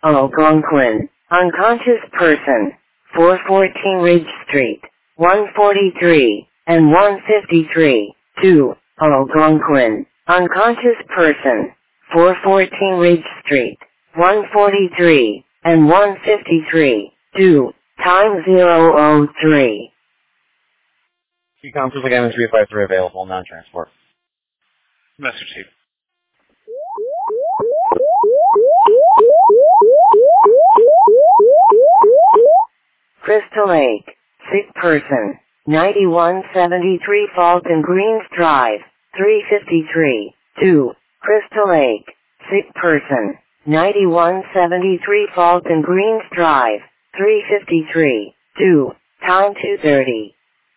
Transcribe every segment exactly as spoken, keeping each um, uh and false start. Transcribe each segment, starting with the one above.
Algonquin. Unconscious person. four fourteen Ridge Street. one forty-three and one fifty-three. two. Algonquin. Unconscious person. four fourteen Ridge Street. one forty-three and one fifty-three. two. Time zero oh three. Ecom Cruise again is three five three available, non-transport. Message received. Crystal Lake. Sick person. ninety-one seventy-three Fulton Greens Drive. three fifty-three. two. Crystal Lake. Sick person. ninety-one seventy-three Fulton Greens Drive. three fifty-three. two. Time two thirty.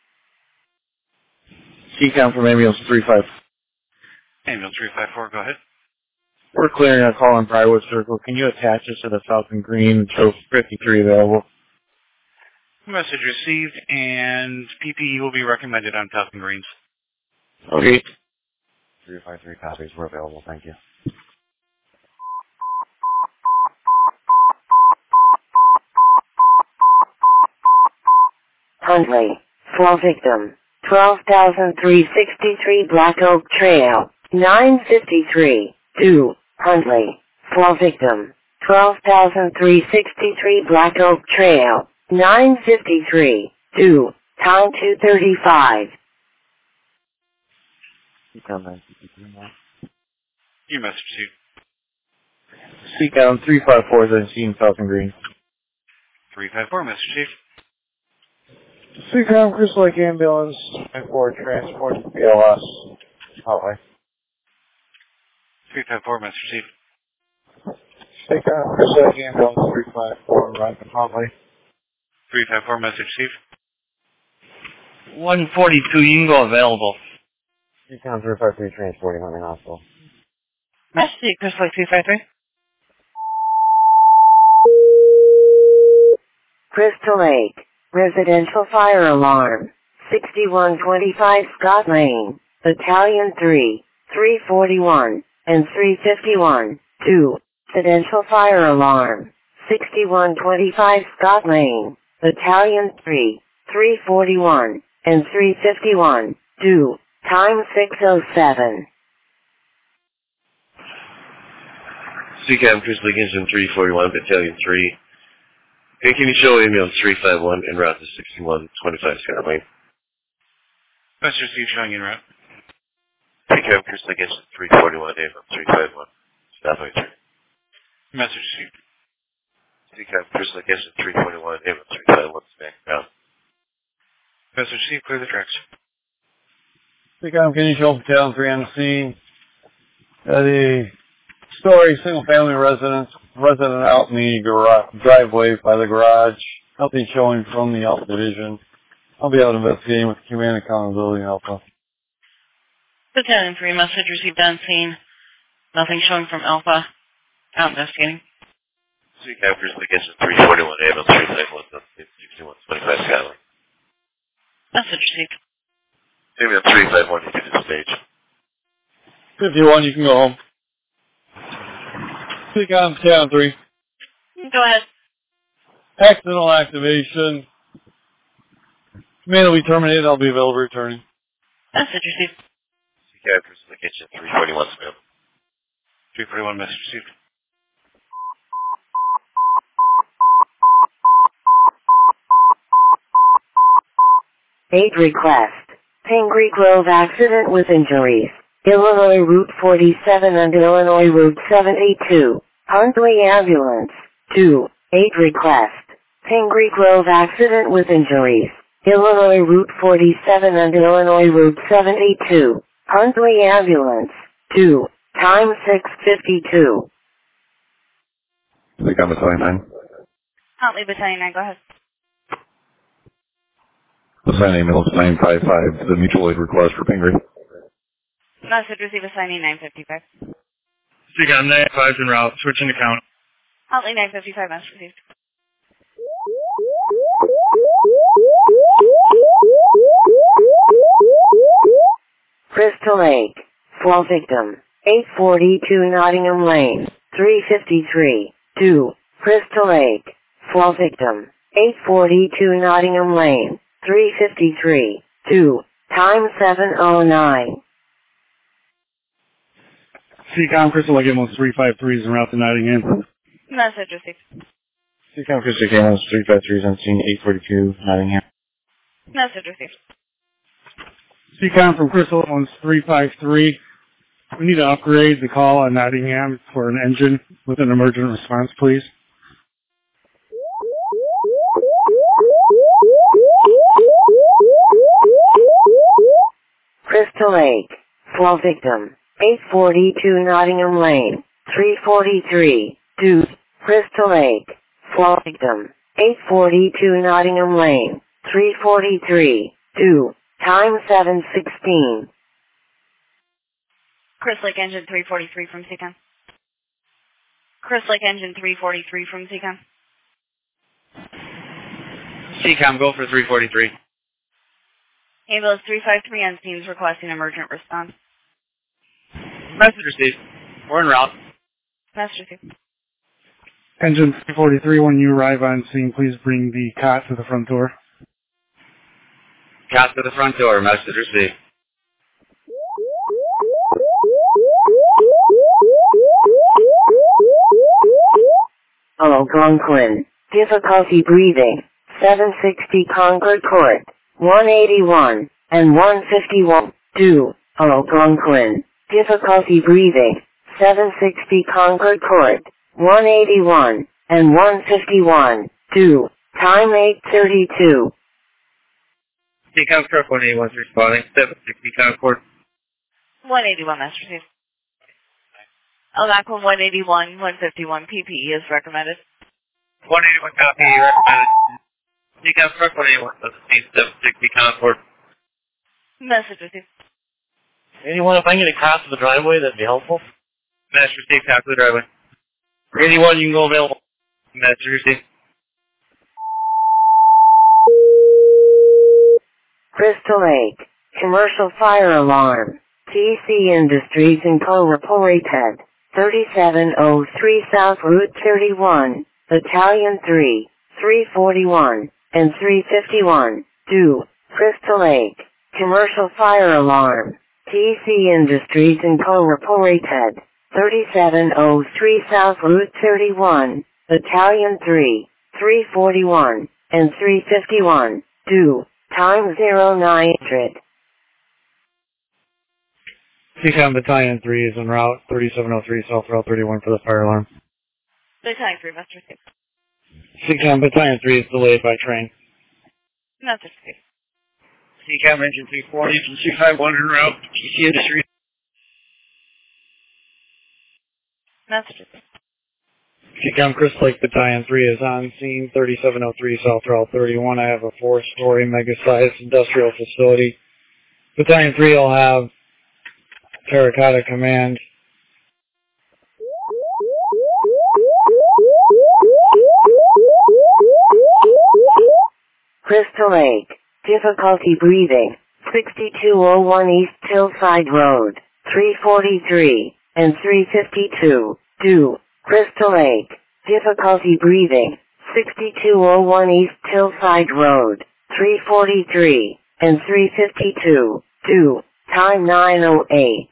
Ecom from ambulance three five. Ambulance three five four, go ahead. We're clearing a call on Briarwood Circle. Can you attach us to the Falcon Green? Show fifty-three available. Message received, and P P E will be recommended on Falcon Greens. Okay. three five three copies were available. Thank you. Huntley. Fall victim. twelve thousand three hundred sixty-three Black Oak Trail. nine fifty-three. two. Huntley. Fall victim. twelve thousand three hundred sixty-three Black Oak Trail. nine fifty-three. two. Time two thirty-five. Your message received. Ecom three five four is seen Falcon Green. three five four, message received. Ecom Crystal Lake ambulance for transport to B L S. Hotway. three five four, message received. Ecom Crystal Lake ambulance three five four, Rocket Hotway. three five four, message received. one forty-two, you can go available. Ecom three five three transporting on the hospital. Message Crystal Lake three five three. Crystal Lake. Residential fire alarm. sixty-one twenty-five Scott Lane. Battalion three. three forty-one. And three fifty-one. two. Residential fire alarm. sixty-one twenty-five Scott Lane. Battalion three. three forty-one. And three fifty-one. two. Time six oh seven. Ecom Crystal Lake Engine three forty-one, Battalion three. Hey, can you show ambulance three five one en route to sixty-one twenty-five Scott Lane? Message received, showing en route. Ecom Crystal Lake Engine three forty-one, ambulance three five one. Stop by three. Message received. Ecom Crystal Lake Engine three forty-one, ambulance three five one, back ground. Message received, clear the tracks. Ecom, can you show Battalion three on the scene? Uh, the story, single family residence, resident out in the garage, driveway by the garage. Nothing showing from the Alpha Division. I'll be out investigating with Command Accountability Alpha. Battalion three, message received on scene. Nothing showing from Alpha. Out investigating. Ecom Crystal Lake Engine three forty-one, ambulance three five one, sixty-one twenty-five Scott Lane. Message received. Ambulance three five one, you can do the stage. fifty-one, you can go home. Ecom Battalion three. Go ahead. Accidental activation. Command will be terminated. I'll be available returning. Message received. Ecom Crystal Lake Engine three forty-one, Smith. three forty-one, message received. Aid request. Pingree Grove accident with injuries. Illinois Route forty-seven and Illinois Route seventy-two. Huntley ambulance. two. Aid request. Pingree Grove accident with injuries. Illinois Route forty-seven and Illinois Route seventy-two. Huntley ambulance. two. Time six fifty-two. Ecom Battalion nine. Huntley Battalion nine, go ahead. Assign ambulance nine five five, the mutual aid request for Pingree. Message received assigning nine fifty-five. Ecom nine five en route, switching to count. Huntley nine fifty-five, message received. Crystal Lake. Fall victim. eight forty-two Nottingham Lane. three fifty-three. two. Crystal Lake. Fall victim. eight forty-two Nottingham Lane. three fifty-three. two. Time seven oh nine. C COM Crystal Lake Ambulance three five three is en route to Nottingham. Message received. C COM Crystal Lake Ambulance three five three is on scene eight forty-two Nottingham. Message received. C COM from Crystal Ambulance three five three. We need to upgrade the call on Nottingham for an engine with an emergent response, please. Crystal Lake. Fall victim. eight forty-two Nottingham Lane. three forty-three. two. Crystal Lake. Fall victim. eight forty-two Nottingham Lane. three forty-three. two. Time seven sixteen. Crystal Lake Engine three forty-three from C COM. Crystal Lake Engine three forty-three from C COM. C COM, go for three forty-three. Ambulance three five three on scene is requesting emergent response. Message received. We're en route. Message received. Engine three forty-three, when you arrive on scene, please bring the cot to the front door. Cast to the front door. Message received. Algonquin. Difficulty breathing. seven sixty Concord Court. one eighty-one and one fifty-one. two. Algonquin. Difficulty breathing. seven sixty Concord Court. one eighty-one and one fifty-one. two. Time eight thirty-two. C COM truck one eighty-one is responding. seven sixty Concord. one eighty-one, message received. Algonquin one eighty-one, one fifty-one, P P E is recommended. one eighty-one copy, recommended. C COM truck one eighty-one, seven sixty Concord. Message received. Anyone, if I can get a cop to the driveway, that'd be helpful. Message received, copy the driveway. eighty-one, you can go available. Message received. Crystal Lake. Commercial fire alarm. T C Industries Incorporated. thirty-seven oh three South Route thirty-one. Battalion three. three forty-one. And three fifty-one. two. Crystal Lake. Commercial fire alarm. T C Industries Incorporated. thirty-seven oh three South Route thirty-one. Battalion three. three forty-one. And three fifty-one. two. Time zero nine hundred. C COM Battalion three is en route, thirty-seven oh three South Route thirty-one for the fire alarm. Battalion three, message received. C COM Battalion three is delayed by train. Message received. C COM engine three forty from six five one en route. T C Industries. Message received. C COM Crystal Lake Battalion three is on scene, thirty-seven oh three South Route thirty-one. I have a four-story mega-sized industrial facility. Battalion three will have Terracotta Command. Crystal Lake. Difficulty breathing. sixty-two oh one East Hillside Road. three forty-three and three fifty-two. two. Crystal Lake. Difficulty breathing. sixty-two oh one East Hillside Road. three forty-three and three fifty-two. two. Time nine oh eight.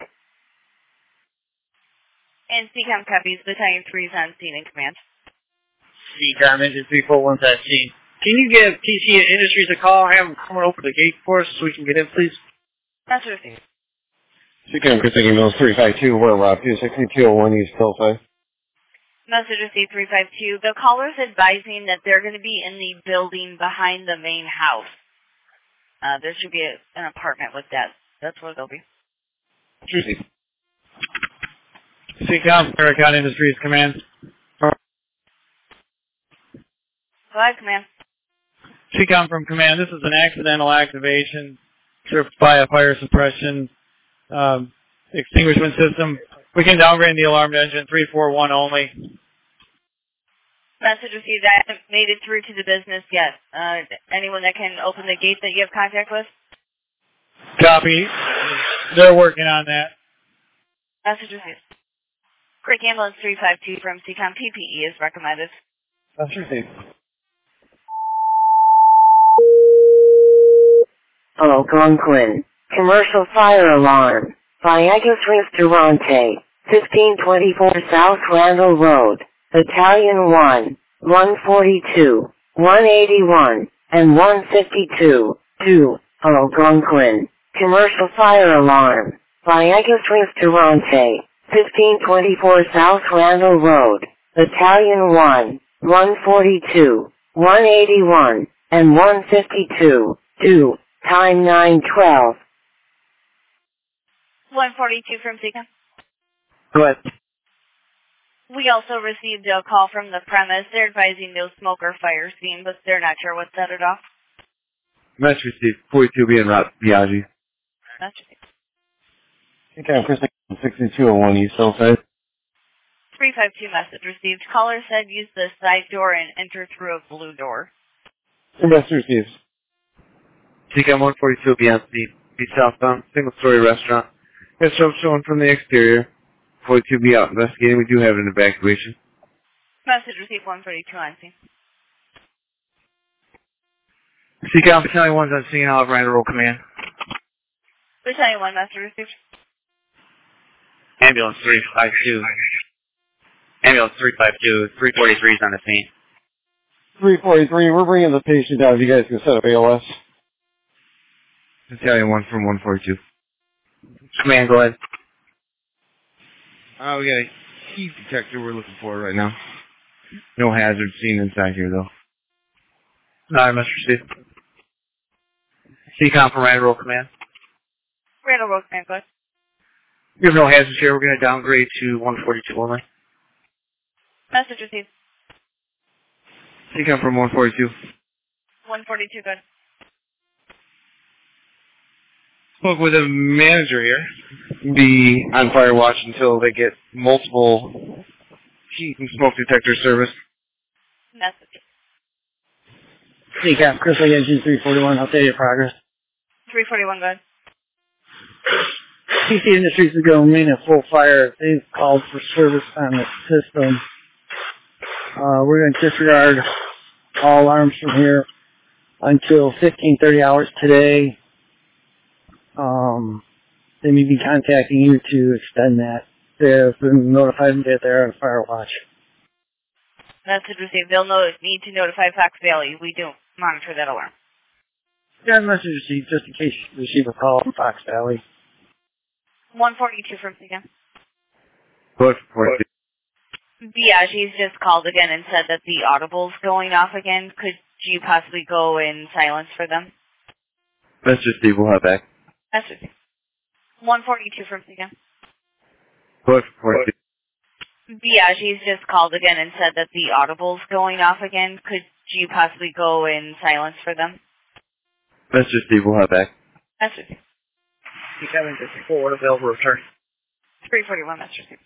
And C COM copies. Battalion three is on scene in command. C COM engine three forty-one is at scene. Can you give T C Industries a call? Have them come and open the gate for us so we can get in, please? Message received. C COM Crystal Lake Ambulance three five two, we're route two sixty-two oh one East Hillside. Message received three five two. The caller's advising that they're going to be in the building behind the main house. Uh, there should be a, an apartment with that. That's where they'll be. Received. C COM Terracotta Industries Command. Five, command. C COM from Command, this is an accidental activation tripped by a fire suppression um, extinguishment system. We can downgrade the alarm to engine three four one only. Message received. I haven't made it through to the business yet. Uh, anyone that can open the gate that you have contact with? Copy. They're working on that. Message received. Creek Ambulance three five two from C COM P P E is recommended. That's received. Algonquin. Commercial fire alarm. Viagas Restaurante. fifteen twenty-four South Randall Road. Battalion one. one forty-two. one eighty-one. And one fifty-two. two. Algonquin. Commercial fire alarm. Viagas Restaurante. fifteen twenty-four South Randall Road. Battalion one. one forty-two. one eighty-one. And one fifty-two. two. Time nine twelve. one forty-two from Seacom. Go ahead. We also received a call from the premise. They're advising no smoke or fire seen, but they're not sure what set it off. Message received. forty-two being route Biagi. That's Okay, I'm Chris sixty-two oh one East Hillside. three five two message received. Caller said use the side door and enter through a blue door. Message received. T C A M one forty-two beyond the be southbound, single story restaurant. Got smoke showing from the exterior. forty-two B out investigating. We do have an evacuation. Message received one forty-two on scene. C C A M Battalion one's on scene. I'll have Randall roll command. Battalion one message received. Ambulance three five two. Ambulance three five two. three forty-three is on the scene. three forty-three, we're bringing the patient down. If you guys can set up A L S. Battalion one from one forty-two. Command, go ahead. Uh, we got a heat detector we're looking for right now. No hazard seen inside here, though. Alright, message received. C C A M from Randall roll command. Randall roll command, go ahead. We have no hazards here. We're going to downgrade to one forty-two only. Message received. C C A M from one forty-two. one forty-two, go ahead. Spoke with a manager here. Be on fire watch until they get multiple heat and smoke detector service. Message. C C A M, Chris Lake Engine three forty-one, update your progress. three forty-one, go ahead. T C Industries is going to remain at full fire. They've called for service on the system. Uh, we're going to disregard all alarms from here until fifteen thirty hours today. Um, they may be contacting you to extend that. They've been notified that they're on fire watch. Message received. They'll know, need to notify Fox Valley. We do monitor that alarm. Yeah, message received just in case you receive a call from Fox Valley. one forty-two from C C A M. Push forty-two. Biagi's just called again and said that the audible's going off again. Could you possibly go in silence for them? Mister Steve, we'll have back. Message received. one forty-two from C C A M. Push forty-two. Biagi's just called again and said that the audible's going off again. Could you possibly go in silence for them? Mister Steve, we'll have back. Message received. C C A M into forward available return. three forty-one, message received.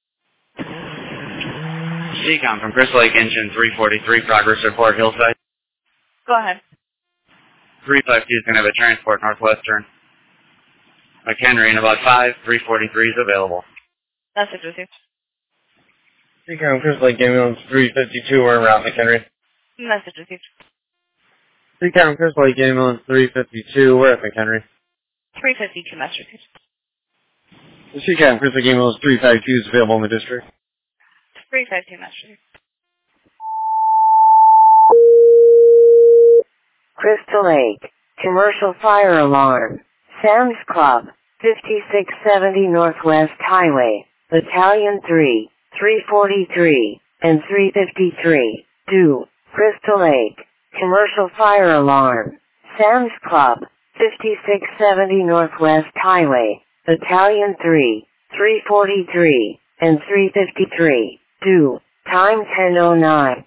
C C A M from Chris Lake Engine three forty-three, progress report Hillside. Go ahead. three five two is going to have a transport northwestern. McHenry in about five, three forty-three is available. Message received. C C A M, Chris Lake Ambulance three fifty-two, we're en route, McHenry. Message received. C C A M, Chris Lake Ambulance three fifty-two, we're at McHenry. three fifty-two, message received. C C A M, Chris Lake Ambulance three fifty-two is available in the district. three fifty-two, message received. Crystal Lake. Commercial fire alarm. Sam's Club. fifty-six seventy Northwest Highway. Battalion three. three forty-three. And three fifty-three. two. Crystal Lake. Commercial fire alarm. Sam's Club. fifty-six seventy Northwest Highway. Battalion three. three forty-three. And three fifty-three. two. Time ten oh nine.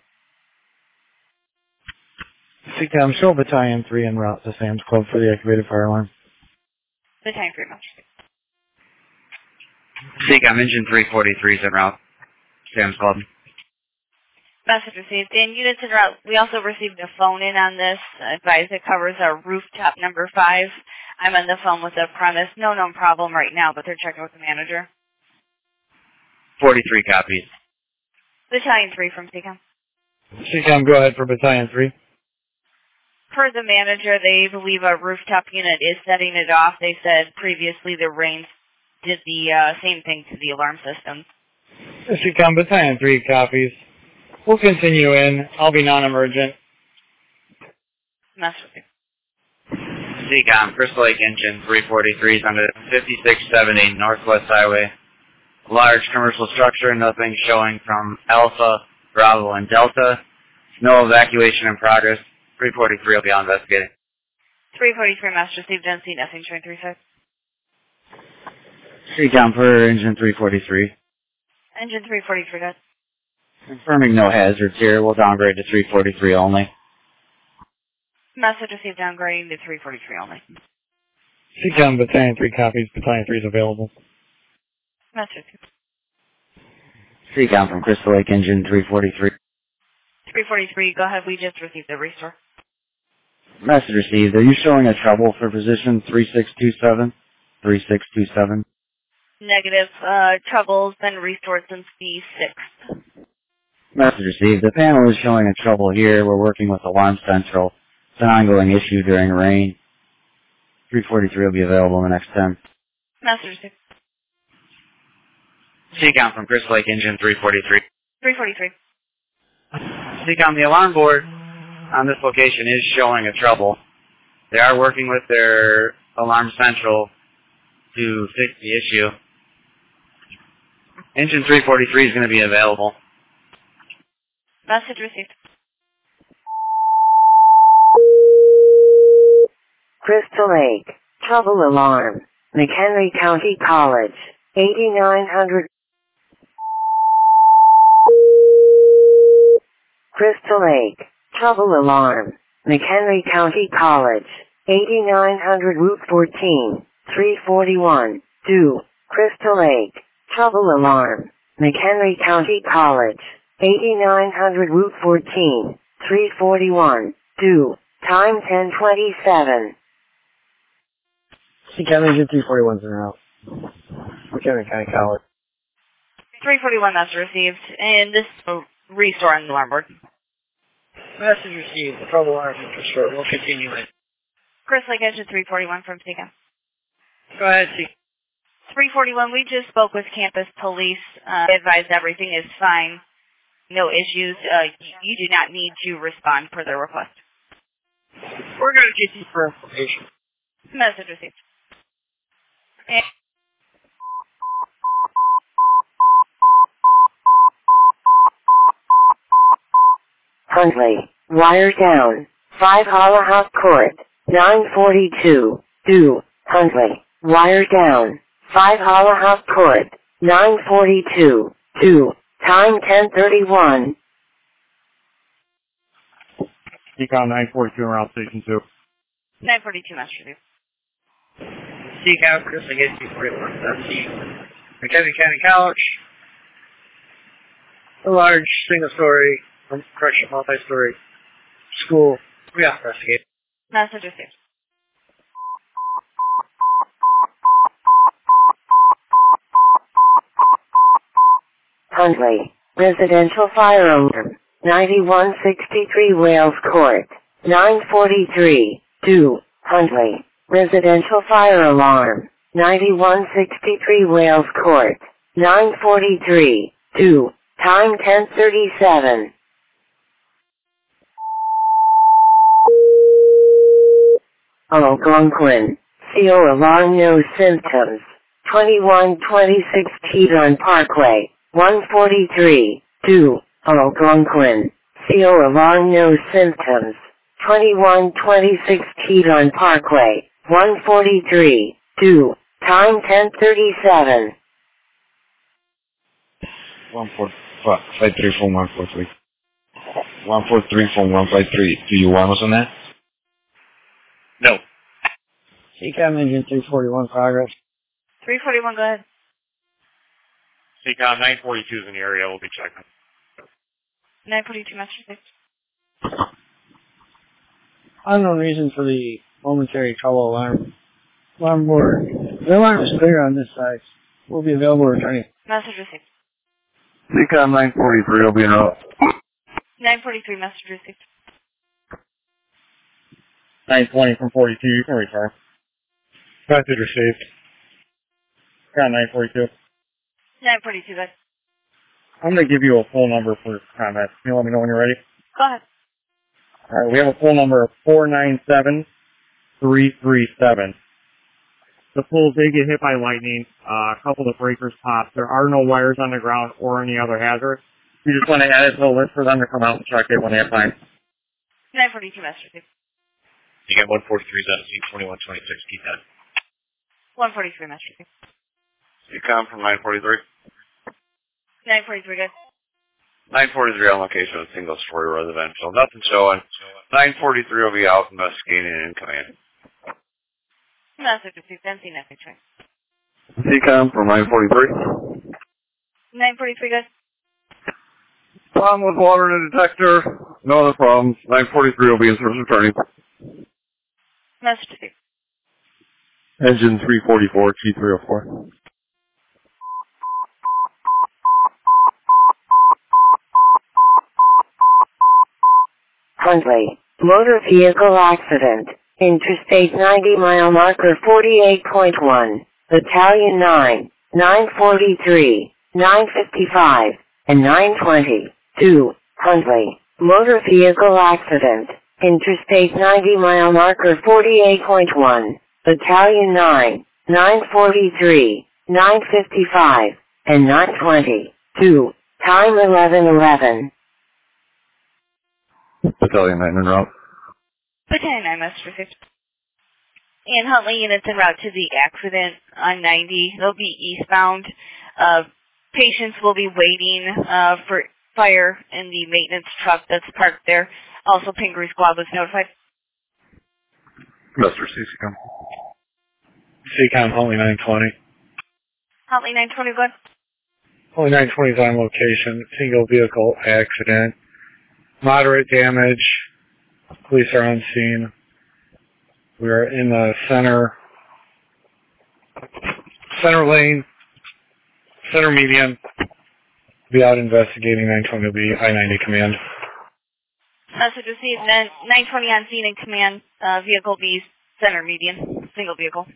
C C A M, show Battalion three en route to Sam's Club for the activated fire alarm. Battalion three, message received. C C A M engine three forty-three is en route. Sam's Club. Message received. In units en route, we also received a phone in on this. Advise it covers our rooftop number five. I'm on the phone with the premise. No known problem right now, but they're checking with the manager. forty-three copies. Battalion three from C C A M. Seacom, go ahead for Battalion three. Per the manager, they believe a rooftop unit is setting it off. They said previously the rains did the uh, same thing to the alarm system. Seacom, Battalion three copies. We'll continue in. I'll be non-emergent. Mess with you. Seacom, Crystal Lake Engine three forty-three is under fifty-six seventy Northwest Highway. Large commercial structure, nothing showing from Alpha, Bravo, and Delta. No evacuation in progress. three forty-three will be on investigating. three forty-three, Master received, don't see nothing, showing three six. Seacom for Engine three forty-three. Engine three forty-three, good. Confirming no hazards here. We'll downgrade to three forty-three only. Message received, downgrading to three forty-three only. Seacom, Battalion three copies. Battalion three is available. Message. Seacom from Crystal Lake Engine three forty-three. three forty-three, go ahead, we just received the restore. Message received. Are you showing a trouble for position three six two seven? three six two seven? Negative, uh, trouble's been restored since the sixth. Message received. The panel is showing a trouble here. We're working with Alarm Central. It's an ongoing issue during rain. three forty-three will be available in the next ten. Message received. Seacom from Crystal Lake Engine three forty-three. three forty-three. Seacom, the alarm board on this location is showing a trouble. They are working with their Alarm Central to fix the issue. Engine three forty-three is going to be available. Message received. Crystal Lake, trouble alarm. McHenry County College, eighty-nine hundred. Crystal Lake, trouble alarm. McHenry County College, eighty-nine hundred Route fourteen, three forty-one, due. Crystal Lake, trouble alarm. McHenry County College, eighty-nine hundred Route fourteen, three forty-one, due. Time ten twenty-seven. Seacom Engine three forty-one's in route. McHenry County College. three forty-one, that's received, and this will restore on the alarm board. Message received. The trouble alarm is restored. We'll continue it. Chris Lake Engine three forty-one from Seacom. Go ahead, see. three forty-one, we just spoke with campus police. Uh, they advised everything is fine. No issues. Uh, you do not need to respond per their request. We're going to get you for information. Message received. And Huntley, wire down. five Hollahawk Court, nine forty-two, due. Huntley, wire down. five Hollahawk Court, nine forty-two, due. Time ten thirty-one. Seacom nine forty-two in route station two. nine forty-two, Master Review. Seacom, Chris, I get you forty-one. That's the McHenry County College. A large single-story, correction, multi-story school. We are investigating. Message received. Huntley, residential fire alarm. ninety-one sixty-three Wales Court, nine forty-three, due. Huntley, residential fire alarm. ninety-one sixty-three Wales Court, nine forty-three, due. Time ten thirty-seven. Algonquin, C O alarm no symptoms. twenty-one twenty-six Teton Parkway, one forty-three, due. Algonquin, C O alarm no symptoms. twenty-one twenty-six Teton Parkway, one forty-three, due. Time ten thirty-seven. One four five three from one four three. One four three from one five three. Do you want us on that? No. Seacom Engine three forty-one progress. three forty-one, go ahead. Seacom nine forty-two is in the area. We'll be checking. nine forty-two, Master Review. Unknown reason for the momentary trouble alarm. Alarm board. The alarm is clear on this side. We'll be available returning. Message received. Seacom nine forty-three will be in route. nine forty-three, message received. nine twenty from forty-two, you can return. Message received. Got nine forty-two. nine forty-two, guys. I'm going to give you a phone number for comment. Can you let me know when you're ready? Go ahead. All right, we have a phone number of four nine seven, three three seven. The poles did get hit by lightning. Uh, a couple of breakers popped. There are no wires on the ground or any other hazards. We just want to add it to the list for them to come out and check it when they have time. nine forty-two, message received. You got one forty-three seventeen, twenty-one twenty-six, keep that. one forty-three, message received. Speedcom from nine forty-three. nine forty-three, guys. nine forty-three on location of single story residential. Nothing showing. nine forty-three will be out investigating and in command. Message received. N C nothing train. Speedcom from nine forty-three. nine forty-three, guys. Problem with water in the detector. No other problems. nine forty-three will be in service returning. Message received. Engine three forty-four, T three oh four. Huntley, motor vehicle accident, Interstate ninety mile marker forty-eight point one, Battalion nine, nine forty-three, nine fifty-five, and nine twenty-two, Huntley, motor vehicle accident, Interstate ninety mile marker forty-eight point one, Battalion nine, nine forty-three, nine fifty-five, and nine twenty-two, time eleven eleven. Battalion nine en route. Battalion nine, message received. And Huntley units en route to the accident on ninety. They'll be eastbound. Uh, patients will be waiting uh, for fire in the maintenance truck that's parked there. Also, Pingree Squad was notified. Mister C C com. C COM, Huntley nine twenty. Huntley nine twenty, go ahead. Huntley nine twenty is on location. Single vehicle accident. Moderate damage. Police are on scene. We are in the center, center lane, center median. Be out investigating. nine twenty will be I ninety command. Message received. nine twenty on scene and command. Uh, vehicle B, center median. Single vehicle.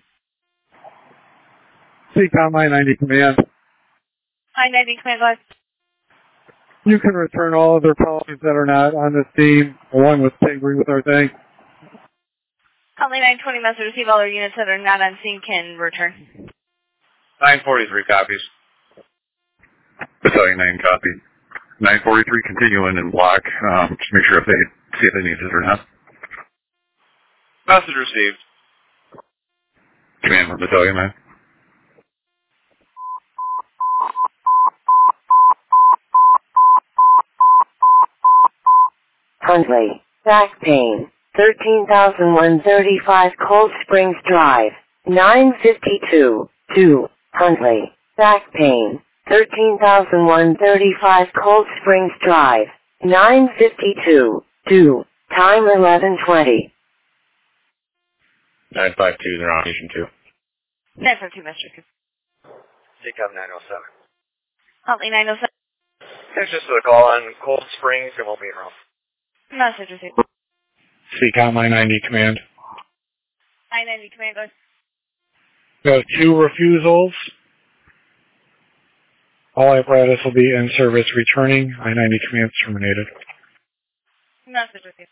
C COM I ninety command. I ninety command, go ahead. You can return all other policies that are not on the scene, along with Pingree with our thing. Huntley nine twenty, message received. All our units that are not on scene can return. nine forty-three copies. Battalion nine copy. nine forty-three continuing in block. Um, just make sure if they see if they need it or not. Message received. Command from Battalion nine. Huntley, back pain, thirteen thousand one hundred thirty-five Cold Springs Drive, nine fifty-two, two, Huntley, back pain, thirteen thousand one hundred thirty-five Cold Springs Drive, nine fifty-two, two, time eleven twenty. nine five two, they're on station two. nine five two, message received. C COM nine oh seven. Huntley nine oh seven. It's just a call on Cold Springs. It won't be around. Message received. C COM I ninety command. I ninety command, go ahead. We have two refusals. All apparatus will be in service returning. I ninety command terminated. Message received.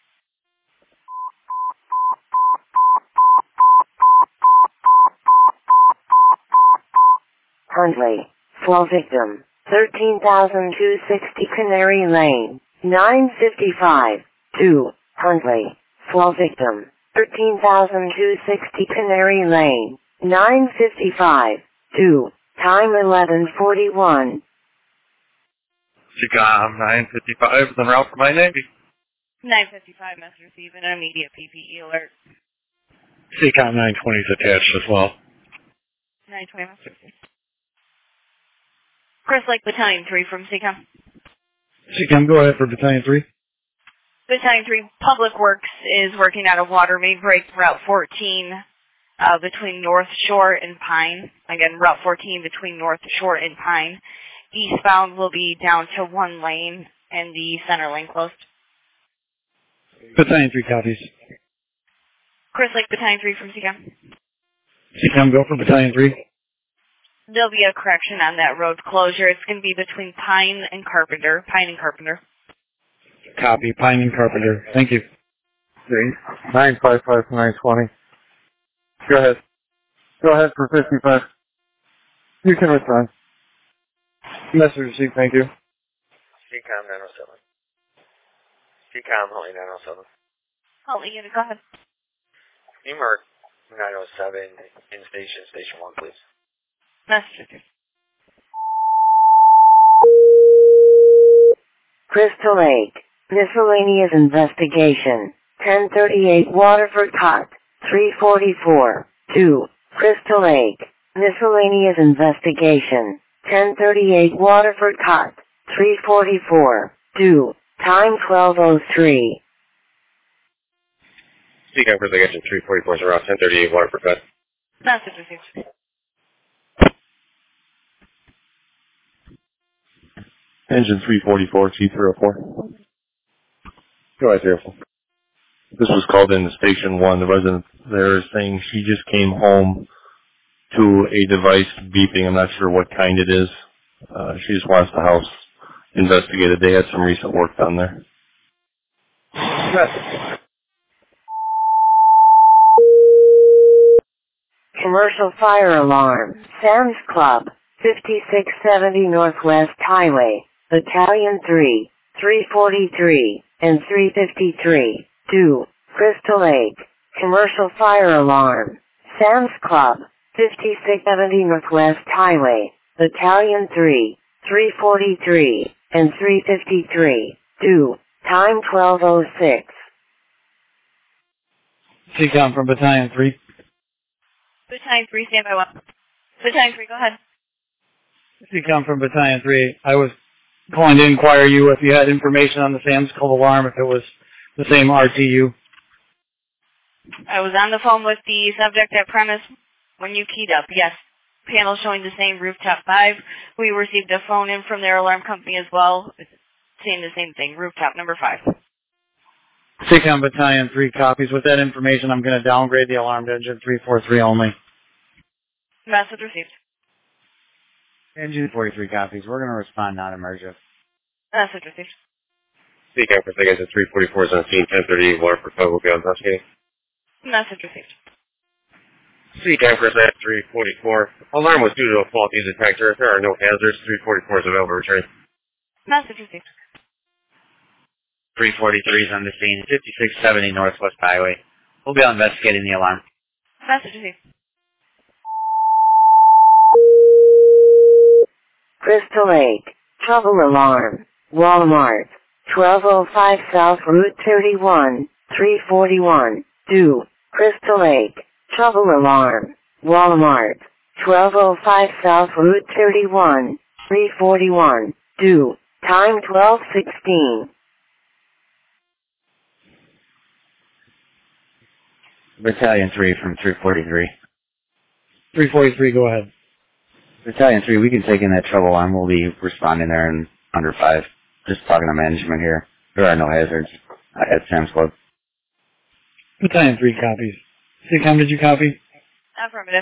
Huntley, flow victim, thirteen thousand two hundred sixty Canary Lane, nine fifty-five, two, Huntley, flow victim, thirteen thousand two hundred sixty Canary Lane, nine fifty-five, two, time eleven forty-one. C COM nine fifty-five is en route for my Navy. nine fifty-five, message received. An immediate P P E alert. C COM nine twenty is attached as well. nine twenty, message received. Chris Lake, Battalion three from C COM. C COM, go ahead for Battalion three. Battalion three, Public Works is working out a water main break Route fourteen uh, between North Shore and Pine. Again, Route fourteen between North Shore and Pine. Eastbound will be down to one lane and the center lane closed. Battalion three copies. Chris Lake, Battalion three from C CAM. C CAM, go for Battalion three. There'll be a correction on that road closure. It's going to be between Pine and Carpenter. Pine and Carpenter. Copy, Pine and Carpenter. Thank you. nine five five nine twenty. Go ahead. Go ahead for fifty-five. You can respond. Message received, thank you. C COM nine oh seven. C COM Holly nine oh seven. Holly, unit, go ahead. New mark nine oh seven in station, station one, please. Message. Crystal Lake, miscellaneous investigation, ten thirty-eight Waterford Cot, three forty-four, two, Crystal Lake, miscellaneous investigation, ten thirty-eight Waterford Cot, three forty-four, two, time twelve oh three. C COM Crystal Lake Engine three forty-four is around ten thirty-eight Waterford Cut. Message received. Engine three forty-four, T three oh four. Go ahead, three oh four. This was called in to Station one. The resident there is saying she just came home to a device beeping. I'm not sure what kind it is. Uh, she just wants the house investigated. They had some recent work done there. Commercial fire alarm, Sam's Club, fifty-six seventy Northwest Highway, Battalion three, three forty-three, and three fifty-three, two, Crystal Lake, commercial fire alarm, Sam's Club, fifty-six seventy Northwest Highway, Battalion three, three forty-three, and three fifty-three, two, time twelve oh six. C COM from Battalion three. Battalion three, stand by one. Battalion three, go ahead. C COM from Battalion three. I was calling to inquire you if you had information on the Sam's Club alarm, if it was the same R T U. I was on the phone with the subject at premise when you keyed up. Yes. Panel showing the same rooftop five. We received a phone in from their alarm company as well. It's saying the same thing, rooftop number five. C COM Battalion three copies. With that information, I'm going to downgrade the alarm to engine three forty-three only. Message received. Engine forty-three copies. We're going to respond now to merger. Message received. C COM Crystal Lake Engine three forty-four is on scene, ten thirty-eight Waterford Cut. We'll be on investigating. Message received. C COM Crystal Lake three forty-four. Alarm was due to a faulty detector. If there are no hazards, three forty-four is available to return. Message received. three forty-three is on the scene, fifty-six seventy Northwest Highway. We'll be investigating the alarm. Message received. Crystal Lake, trouble alarm, Walmart, twelve oh five South Route thirty-one, three forty-one, two, Crystal Lake, trouble alarm, Walmart, twelve oh five South Route thirty-one, three forty-one, two, time twelve sixteen. Battalion three from three forty-three. three forty-three, go ahead. Battalion three, we can take in that trouble alarm. We'll be responding there in under five. Just talking to management here. There are no hazards at Sam's Club. Battalion three copies. C COM, did you copy? Affirmative.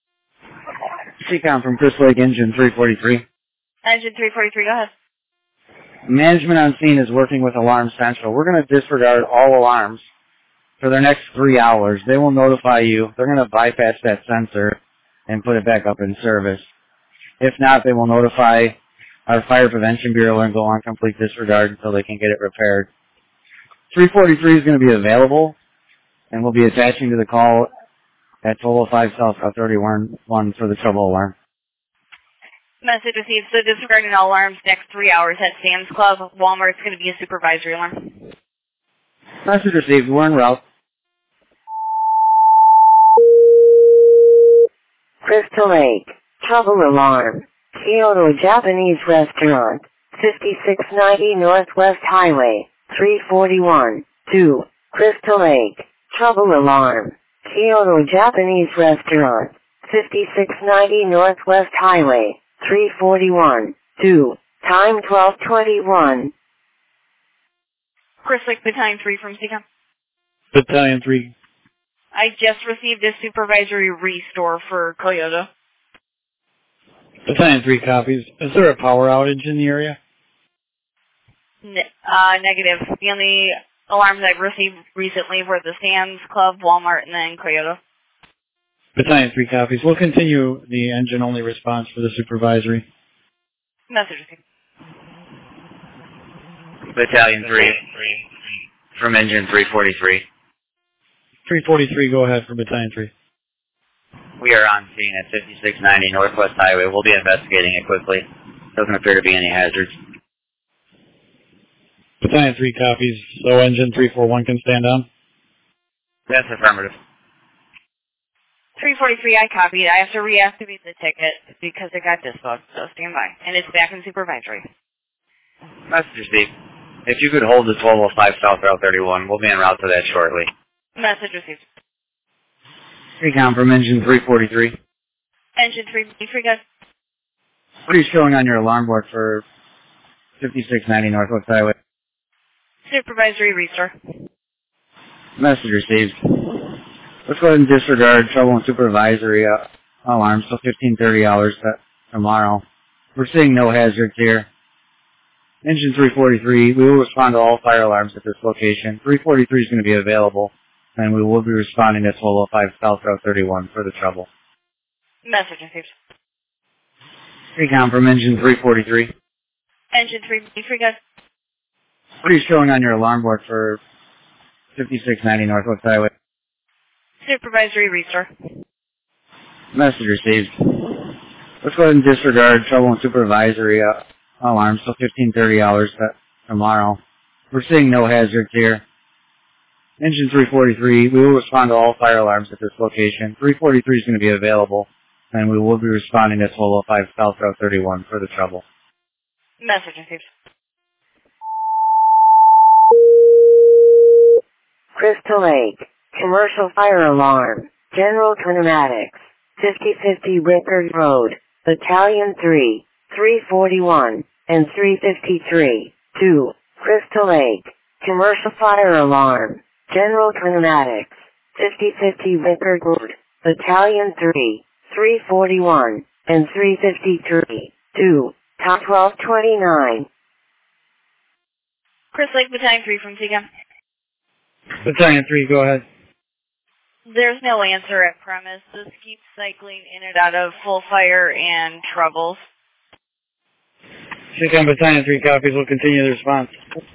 C COM from Crystal Lake Engine three forty-three. Engine three forty-three, go ahead. Management on scene is working with Alarm Central. We're going to disregard all alarms for the next three hours. They will notify you. They're going to bypass that sensor and put it back up in service. If not, they will notify our Fire Prevention Bureau and go on complete disregard until they can get it repaired. three forty-three is going to be available, and we'll be attaching to the call at twelve oh five South Route thirty-one for the trouble alarm. Message received. So disregarding all alarms next three hours at Sam's Club. Walmart's going to be a supervisory alarm. Message received. We're en route. Crystal Lake, trouble alarm, Kyoto Japanese Restaurant, fifty-six ninety Northwest Highway, three forty-one, two, Crystal Lake, trouble alarm, Kyoto Japanese Restaurant, fifty-six ninety Northwest Highway, three forty-one, two, time twelve twenty-one. Chris Lake, Battalion three from C COM. Battalion three. I just received a supervisory restore for Toyota. Battalion three copies. Is there a power outage in the area? Ne- uh, negative. The only alarms I've received recently were the Sam's Club, Walmart, and then Toyota. Battalion three copies. We'll continue the engine-only response for the supervisory. Message received. Battalion three from Engine three forty-three. three forty-three, go ahead for Battalion three. We are on scene at fifty-six ninety Northwest Highway. We'll be investigating it quickly. Doesn't appear to be any hazards. Battalion three copies, so engine three forty-one can stand down? That's affirmative. three forty-three, I copied. I have to reactivate the ticket because it got disbugged, so stand by. And it's back in supervisory. Message received. If you could hold the twelve oh five South Route thirty-one, we'll be en route to that shortly. Message received. Recon from Engine three forty-three. Engine three, free good. What are you showing on your alarm board for fifty-six ninety Northwest Highway? Supervisory restore. Message received. Let's go ahead and disregard trouble and supervisory uh, alarms till fifteen thirty hours tomorrow. We're seeing no hazards here. Engine three forty-three, we will respond to all fire alarms at this location. three forty-three is going to be available, and we will be responding to twelve oh five South Route thirty-one for the trouble. Message received. Recon from Engine three forty-three. Engine three, free good. What are you showing on your alarm board for fifty-six ninety Northwest Highway? Supervisory restore. Message received. Let's go ahead and disregard trouble and supervisory uh, alarms till fifteen thirty hours tomorrow. We're seeing no hazards here. Engine three forty-three, we will respond to all fire alarms at this location. three forty-three is going to be available, and we will be responding to twelve oh five South Route thirty-one for the trouble. Message received. Crystal Lake, commercial fire alarm, General Kinematics, fifty fifty Rickard Road, Battalion three, three forty-one, and three fifty-three, two, Crystal Lake, commercial fire alarm, General Kinematics, fifty fifty Rickard Road, Battalion three, three forty-one, and three fifty-three, two, Top twelve twenty-nine. Chris Lake, Battalion three from C COM. Battalion three, go ahead. There's no answer at premise. This keeps cycling in and out of full fire and troubles. C COM Battalion three copies, will continue the response.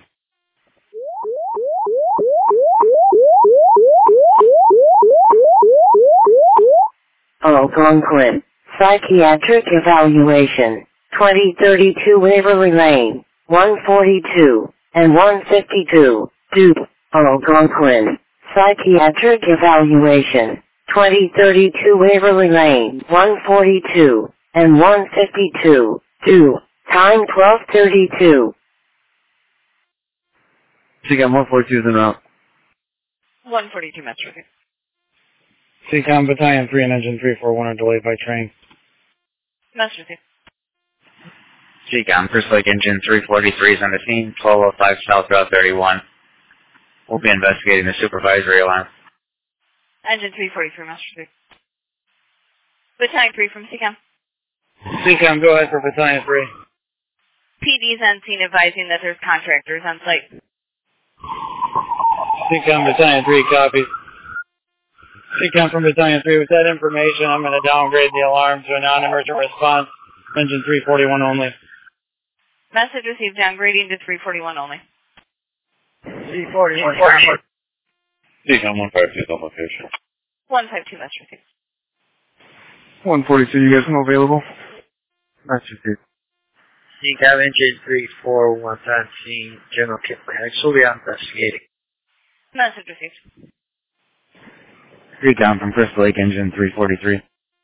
Algonquin, psychiatric evaluation, twenty thirty-two Waverly Lane, one forty-two, and one fifty-two, Duke, Algonquin, psychiatric evaluation, twenty thirty-two Waverly Lane, one forty-two, and one fifty-two, Duke, time twelve thirty-two. So you got one forty-two is en route. one forty-two Metro. C COM Battalion three and Engine three forty-one are delayed by train. Master two. C COM, Chris Lake Engine three forty-three is on the scene, twelve oh five South Route thirty-one. We'll be investigating the supervisory alarm. Engine three forty-three, Master two. Battalion three from C COM. C COM, go ahead for Battalion three. P D's on scene advising that there's contractors on site. C COM Battalion three copies. C COM from Battalion three, with that information, I'm going to downgrade the alarm to a non-emergent response. Engine three forty-one only. Message received, downgrading to three forty-one only. three forty-one. C COM one five two is on location. one fifty-two, Master two. one forty-two, you guys know available? That's just it. C COM Engine three forty-one on scene, General Kinematics will be investigating. Message received. Recon from Crystal Lake Engine three forty-three.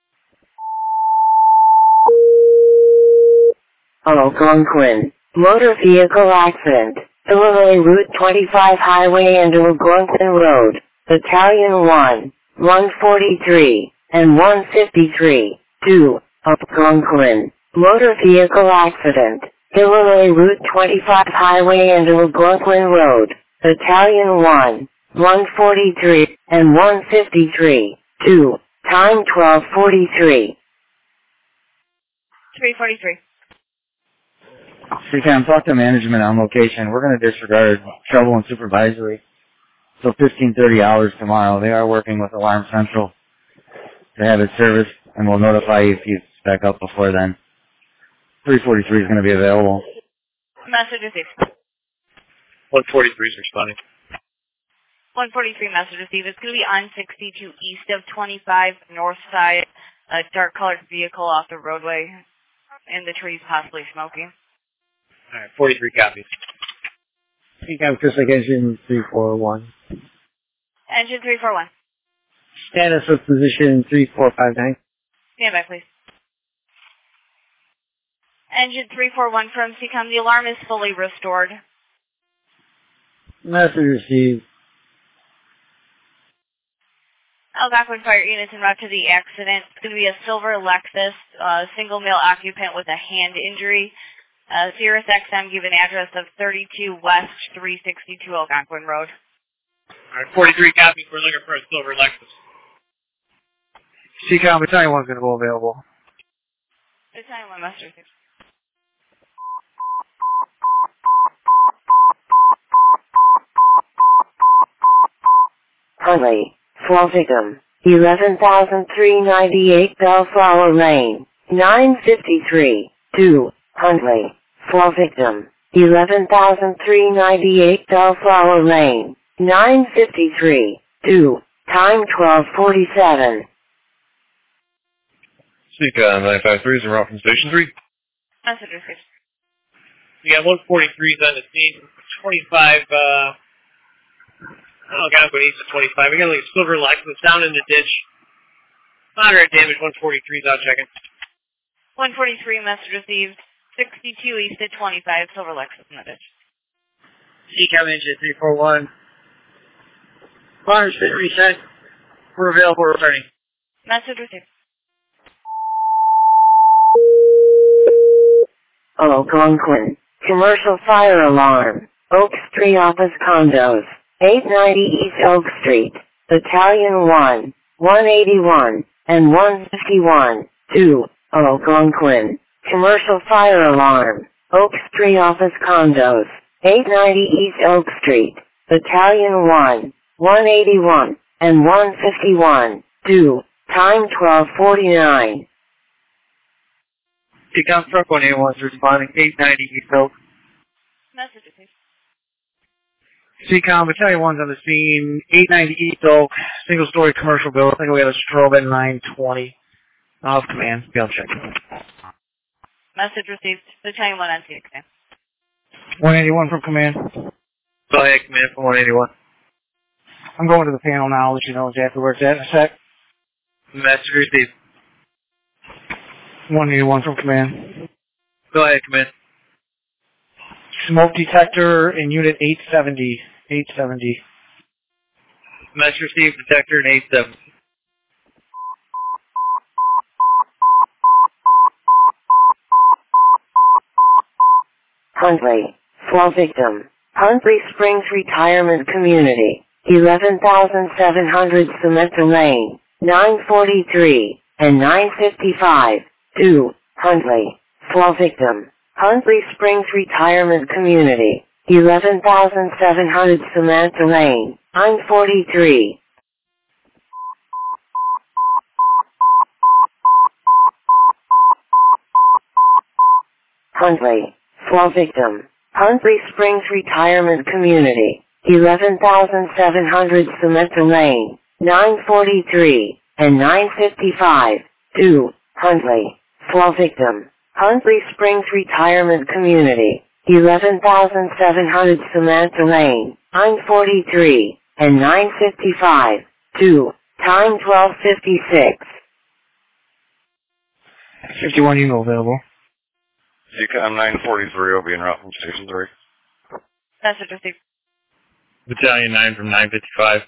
Algonquin, motor vehicle accident, Illinois Route twenty-five Highway and Algonquin Road, Battalion one, one forty-three, and one fifty-three, two, Algonquin, motor vehicle accident, Illinois Route twenty-five Highway and Algonquin Road, Battalion one, one forty-three, and one fifty-three, two, time twelve forty-three. three forty-three. C CAM, talk to management on location. We're going to disregard trouble and supervisory. So fifteen thirty hours tomorrow. They are working with Alarm Central to have it serviced, and we'll notify you if you back up before then. three forty-three is going to be available. Message received. one forty-three is responding. one forty-three message received. It's going to be on sixty-two east of twenty-five, north side, a dark colored vehicle off the roadway, in the trees, possibly smoking. All right, forty-three copies. C CAM, Chris Lake Engine three four one. Engine three four one. Status of position three four five nine. Stand by, please. Engine three four one from C COM. The alarm is fully restored. Message received. Algonquin Fire Units en route to the accident. It's going to be a silver Lexus, uh, single male occupant with a hand injury. Uh, Sirius X M given address of thirty-two West three sixty-two Algonquin Road. All right, forty-three copies. We're looking for a silver Lexus. C COM, Battalion one's going to go available. Battalion one message received. Huntley, fall victim, eleven thousand three hundred ninety-eight Bellflower Lane, nine fifty-three, two, Huntley, fall victim, eleven thousand three hundred ninety-eight Bellflower Lane, nine fifty-three, two, time twelve forty-seven. C COM nine five three is en route from Station three. Message received. We got one forty-threes on the scene. twenty-five, uh, Algonquin east of twenty-five. We got like a silver Lexus down in the ditch. Moderate damage, one forty-threes out checking. one forty-three message received. sixty-two east of twenty-five, silver Lexus in the ditch. C COM engine three four one. Alarm's been reset. We're available returning. Message received. Algonquin, commercial fire alarm, Oak Street office condos, eight ninety East Oak Street, Battalion one, one eighty-one, and one fifty-one, two, Algonquin, commercial fire alarm, Oak Street office condos, eight ninety East Oak Street, Battalion one, one eighty-one, and one fifty-one, two, time twelve forty-nine. C COM truck one eighty-one is responding, eight ninety East Oak. Message received. C COM, Battalion one's on the scene, eight ninety East Oak, single-story commercial building. I think we have a strobe at nine twenty. Off command. Be on check. Message received. Battalion one on scene. one eighty-one from command. Go ahead, command from one eighty-one. I'm going to the panel now. I'll let you know exactly where it's at in a sec. Message received. one eighty-one from command. Go ahead, command. Smoke detector in unit eight seventy. eight seventy. Message received, detector in eight seventy. Huntley, fall victim, Huntley Springs Retirement Community, eleven thousand seven hundred Samantha Lane, nine forty-three, and nine fifty-five, two, Huntley, fall victim, Huntley Springs Retirement Community, eleven thousand seven hundred Samantha Lane, nine forty-three. Huntley, fall victim, Huntley Springs Retirement Community, eleven thousand seven hundred Samantha Lane, nine forty-three, and nine fifty-five, two, Huntley, fall victim, Huntley Springs Retirement Community, eleven thousand seven hundred Samantha Lane, nine forty-three, and nine fifty-five, two, time twelve fifty-six. fifty-one email available. C COM nine forty-three will be en route from Station three. Message received. Battalion nine from nine fifty-five.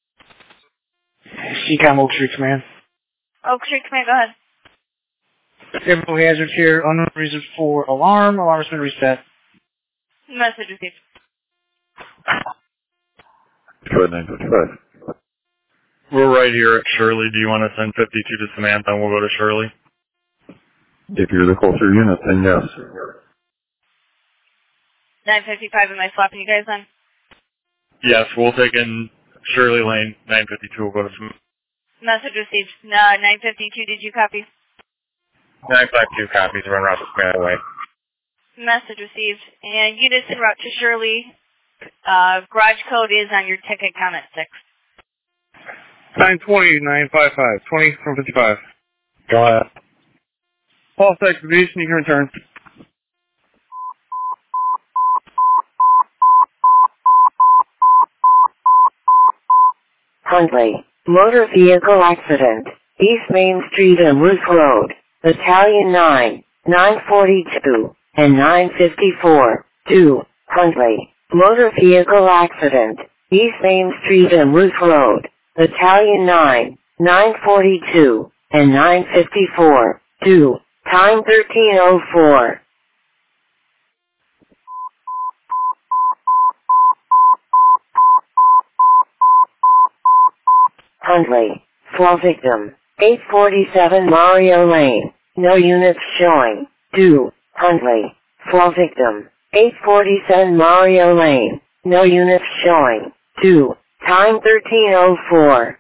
C COM Oak Street Command. Oak Street Command, go ahead. We have no hazards here. Unknown reasons for alarm. Alarm has been reset. Message received. Good, nine fifty-five. We're right here at Shirley. Do you want to send fifty-two to Samantha and we'll go to Shirley? If you're the closer unit, then yes. nine fifty-five, am I swapping you guys on? Yes, we'll take in Shirley Lane, nine fifty-two. We'll go to Samantha. Message received. No, nine fifty-two, did you copy? nine five two copies, run route to Samantha Way. Message received. And units en route to Shirley. Uh, garage code is on your ticket count at six. nine twenty, nine fifty-five, twenty from fifty-five. Go ahead. False activation, you can return. Huntley, motor vehicle accident, East Main Street and Ruth Road, Battalion nine, nine forty-two, and nine fifty-four, two, Huntley, motor vehicle accident, East Main Street and Ruth Road, Battalion nine, nine forty-two, and nine fifty-four, two, time thirteen oh four. Huntley, fall victim, eight forty-seven Mario Lane, no units showing, two, Huntley, fall victim, eight forty-seven Mario Lane, no units showing, two, time thirteen oh four.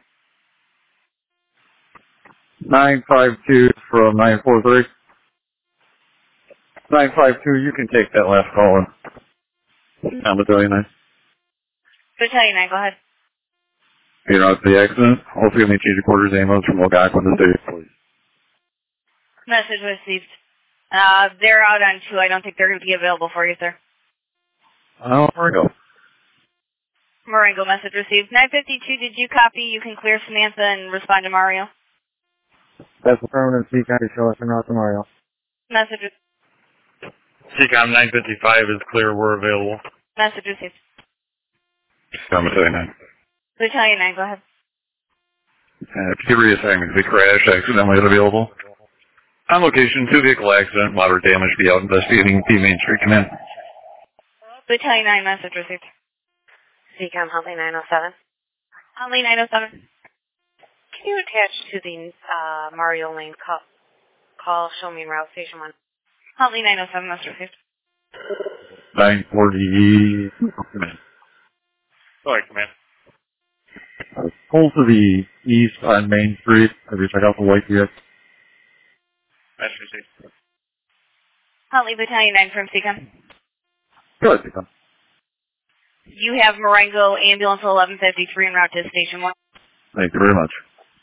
nine five two from nine four three. nine five two, you can take that last call in. I'm Battalion nine. Battalion nine, go ahead. You're out the accident. Also going to change your quarters ambulance from Algonquin to State Police. Message received. Uh, they're out on two. I don't think they're going to be available for you, sir. Oh, where we go? Marengo, message received. nine fifty-two, did you copy? You can clear Samantha and respond to Mario. That's affirmative. C COM, show us en route to Mario. Message received. C COM nine fifty-five is clear. We're available. Message received. I'm Battalion nine. Battalion nine, go ahead. Uh, P reassignment, the crash accidentally available. On location, two vehicle accident, moderate damage, be out investigating P Main Street Command. Battalion nine, message received. C COM Huntley nine oh seven. Huntley nine oh seven. Can you attach to the uh, Mario Lane call, call, show me en route, station one? Huntley nine oh seven, message received. nine forty. Sorry, command. Uh, pull to the east on Main Street. Have you checked out the white vehicle? Message received. Huntley, Battalion nine from C COM. Good, Become. You have Marengo Ambulance eleven fifty-three en route to Station one. Thank you very much.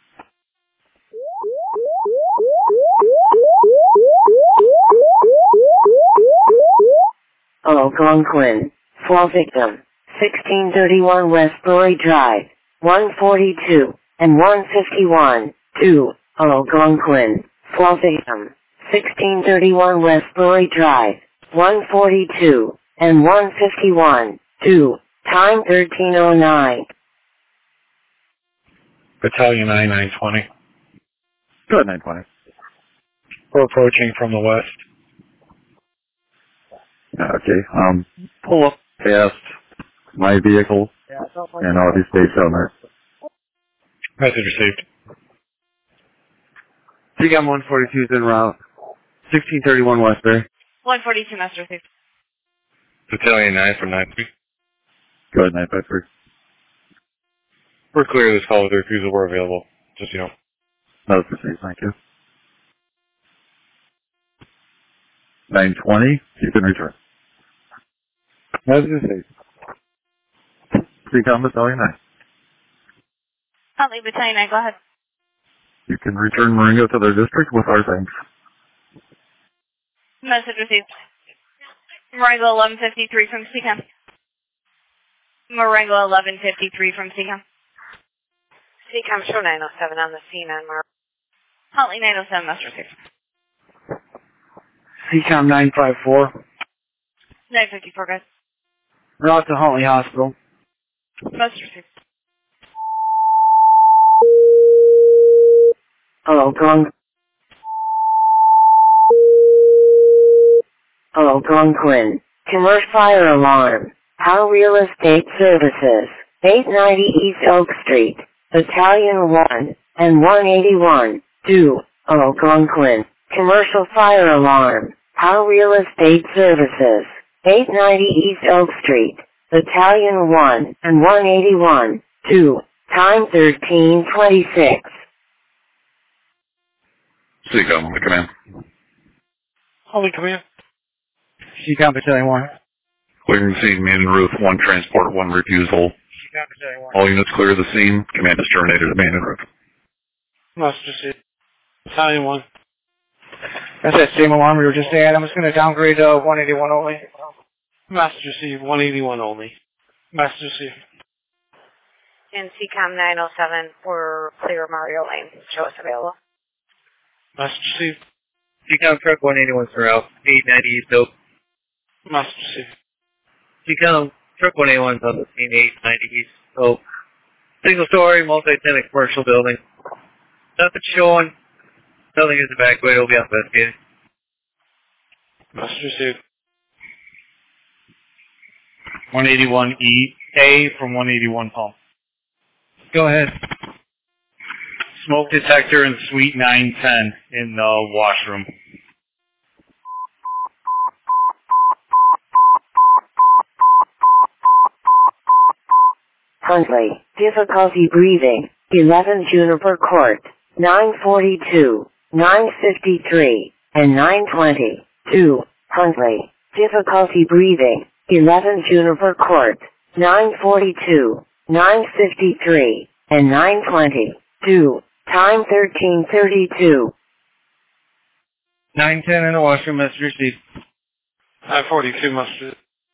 Algonquin, fall victim, sixteen thirty-one West Brewery Drive, one forty-two, and one fifty-one, two, Algonquin, fall victim, sixteen thirty-one West Brewery Drive, one forty-two, and one fifty-one, two, time thirteen oh nine. Battalion nine, nine twenty. Good, nine twenty. We're approaching from the west. Okay, um, pull up past my vehicle, and I'll be stay down there. Message received. C COM one forty-two is en route. sixteen thirty-one Westbury. one forty-two, message received. Battalion nine from nine three. Good, nine five three. We're clear of this call with the refusal. We're available. Just, you know. No, proceed, thank you. nine twenty, you can return. Message received. C COM Battalion nine. Huntley, Battalion nine, go ahead. You can return Marengo to their district with our thanks. Message received. Marengo eleven fifty-three from C COM. Marengo eleven fifty-three from C COM. C COM show nine oh seven on the scene on Mario. Huntley nine oh seven, message received. C COM nine five four. nine fifty-four, guys. Route to Huntley Hospital. Message received. Algonquin. Algonquin, commercial fire alarm, How Real Estate Services, eight ninety East Oak Street, Battalion one, and one eighty-one, two, Algonquin, Commercial Fire Alarm, How Real Estate Services, eight ninety East Oak Street, Battalion one, and one eighty-one, two, time thirteen twenty-six. Seacom, come in. Holy command. Seacom Battalion one. Clearing the scene, man en route, one transport, one refusal. Seacom Battalion one. All units clear the scene. Command is terminated, man en route. Master C. Battalion one. That's that same alarm we were just at. I'm just going to downgrade uh, one eighty-one only. Master C, one eighty-one only. Master C. And C COM nine oh seven, we're clear Mario Lane. Show us available. Master C. C-Com truck one eighty-one throughout, eight ninety East Oak. Master C. C-Com truck one eighty-one on the scene, eight ninety East Oak. Single story, multi-tenant commercial building. Nothing showing. Nothing in the back way. We'll be investigating. Master C. one eighty-one E A from one eighty-one Paul. Go ahead. Smoke detector in suite nine ten in the washroom. Huntley, difficulty breathing, eleven Juniper Court, nine forty-two, nine fifty-three, and nine twenty, two, Huntley, difficulty breathing, eleven Juniper Court, nine forty-two, nine fifty-three, and nine twenty, two, time thirteen thirty-two. nine ten in the washroom, message received. nine forty-two must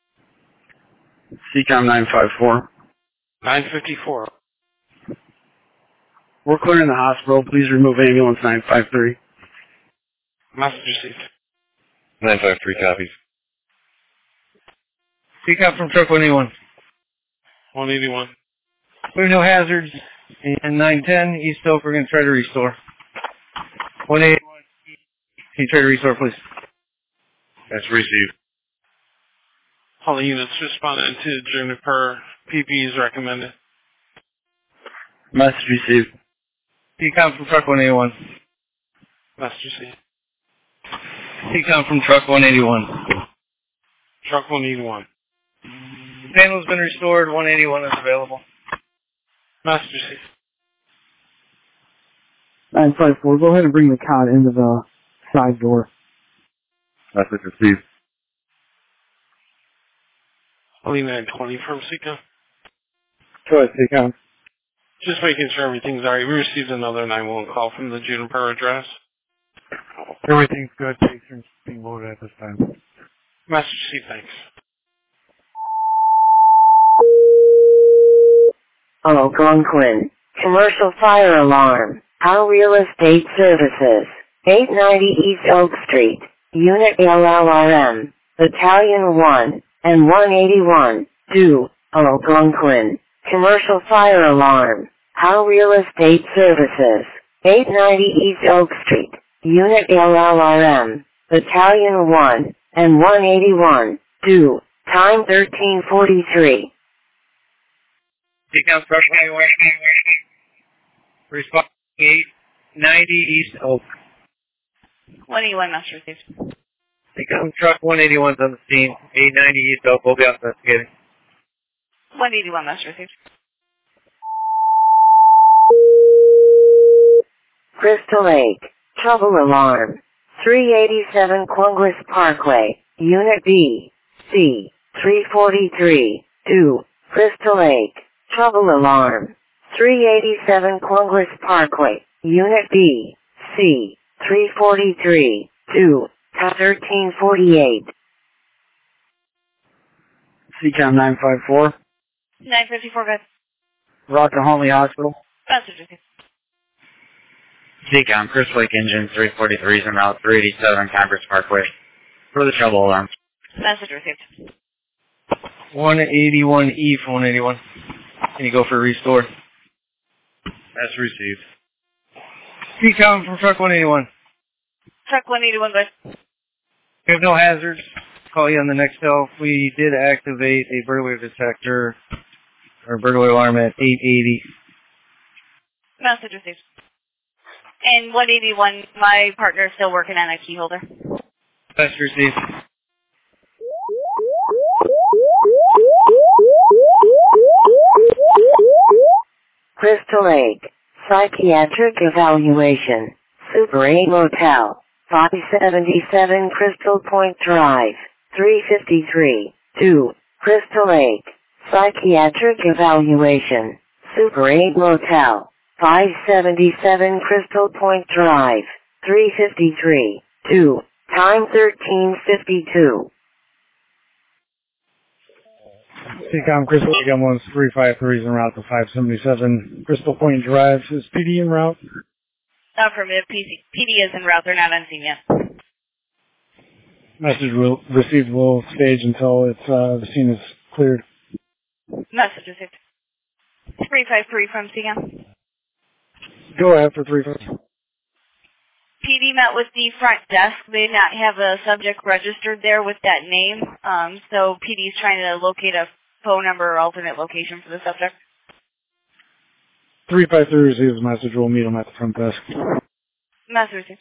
C-Com nine five four. nine fifty-four. We're clearing the hospital. Please remove ambulance nine five three. Message received. nine five three copies. C-Com from truck one eighty-one. one eighty-one. Clear no hazards. And nine ten East Oak, we're going to try to restore. one eighty-one. Can you try to restore, please? That's received. All the units responded to Juniper. P P is recommended. Message received. C-Com from truck one eighty-one. Message received. C-Com from truck one eighty-one. Truck one eighty-one. The panel's been restored. one eighty-one is available. Message received. nine five four, go ahead and bring the cot into the side door. Message received. Holy nine twenty from Seacom. Go ahead, C-Com. Just making sure everything's alright. We received another nine one one call from the Juniper address. Everything's good. Patient's being loaded at this time. Master C, thanks. Algonquin, Commercial Fire Alarm, How Real Estate Services, eight ninety East Oak Street, Unit L L R M, Battalion one, and one eighty-one, two, Algonquin, Commercial Fire Alarm, How Real Estate Services, eight ninety East Oak Street, Unit L L R M, Battalion one, and one eighty-one, two, time thirteen forty-three. C-Com truck one eighty-one. Responding eight ninety East Oak. one eighty-one Master received. C-Com truck one eighty-one's on the scene. eight ninety East Oak. We'll be out investigating. one eighty-one Master received. Crystal Lake, trouble alarm, three eighty-seven Congress Parkway, Unit B, C, three forty-three, two, Crystal Lake, trouble alarm, three eighty-seven Congress Parkway, Unit B, C, three forty-three, two, thirteen forty-eight. C-Com nine five four. nine fifty-four, guys. Rock to Huntley Hospital. Message received. C-Com, Crystal Lake Engine three forty-three is en route three eighty-seven Congress Parkway for the trouble alarm. Message received. one eighty-one E for one eighty-one. Can you go for a restore? That's received. C-Com from truck one eighty-one. Truck one eighty-one, guys. We have no hazards. Call you on the next cell. We did activate a burglar detector or burglary alarm at eight eighty. Message received. And one eighty-one, my partner is still working on a key holder. Message received. Crystal Lake, psychiatric evaluation, Super eight Motel, five seventy-seven Crystal Point Drive, three fifty-three, two, Crystal Lake, psychiatric evaluation, Super eight Motel, five seventy-seven Crystal Point Drive, three fifty-three, two, time thirteen fifty-two. C COM Crystal Lake ambulance three five three is en route to five seventy-seven Crystal Point Drive. Is P D en route? Affirmative. P C, P D is en route. They're not on scene yet. Message will, received will stage until it's, uh, the scene is cleared. Message received. three five three from C COM. Go ahead for three five. P D met with the front desk. They did not have a subject registered there with that name, um, so P D is trying to locate a phone number or alternate location for the subject. three five three receives a message. We'll meet him at the front desk. Message received.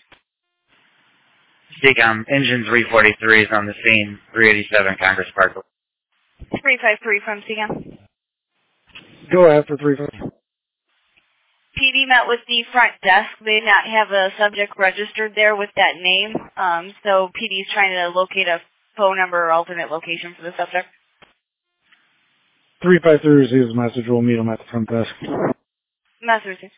C COM, engine three forty-three is on the scene, three eighty-seven Congress Park. three five three from C COM. Go ahead for three five. P D met with the front desk. They did not have a subject registered there with that name, um, so P D is trying to locate a phone number or alternate location for the subject. three five three receives a message. We'll meet him at the front desk. Message received.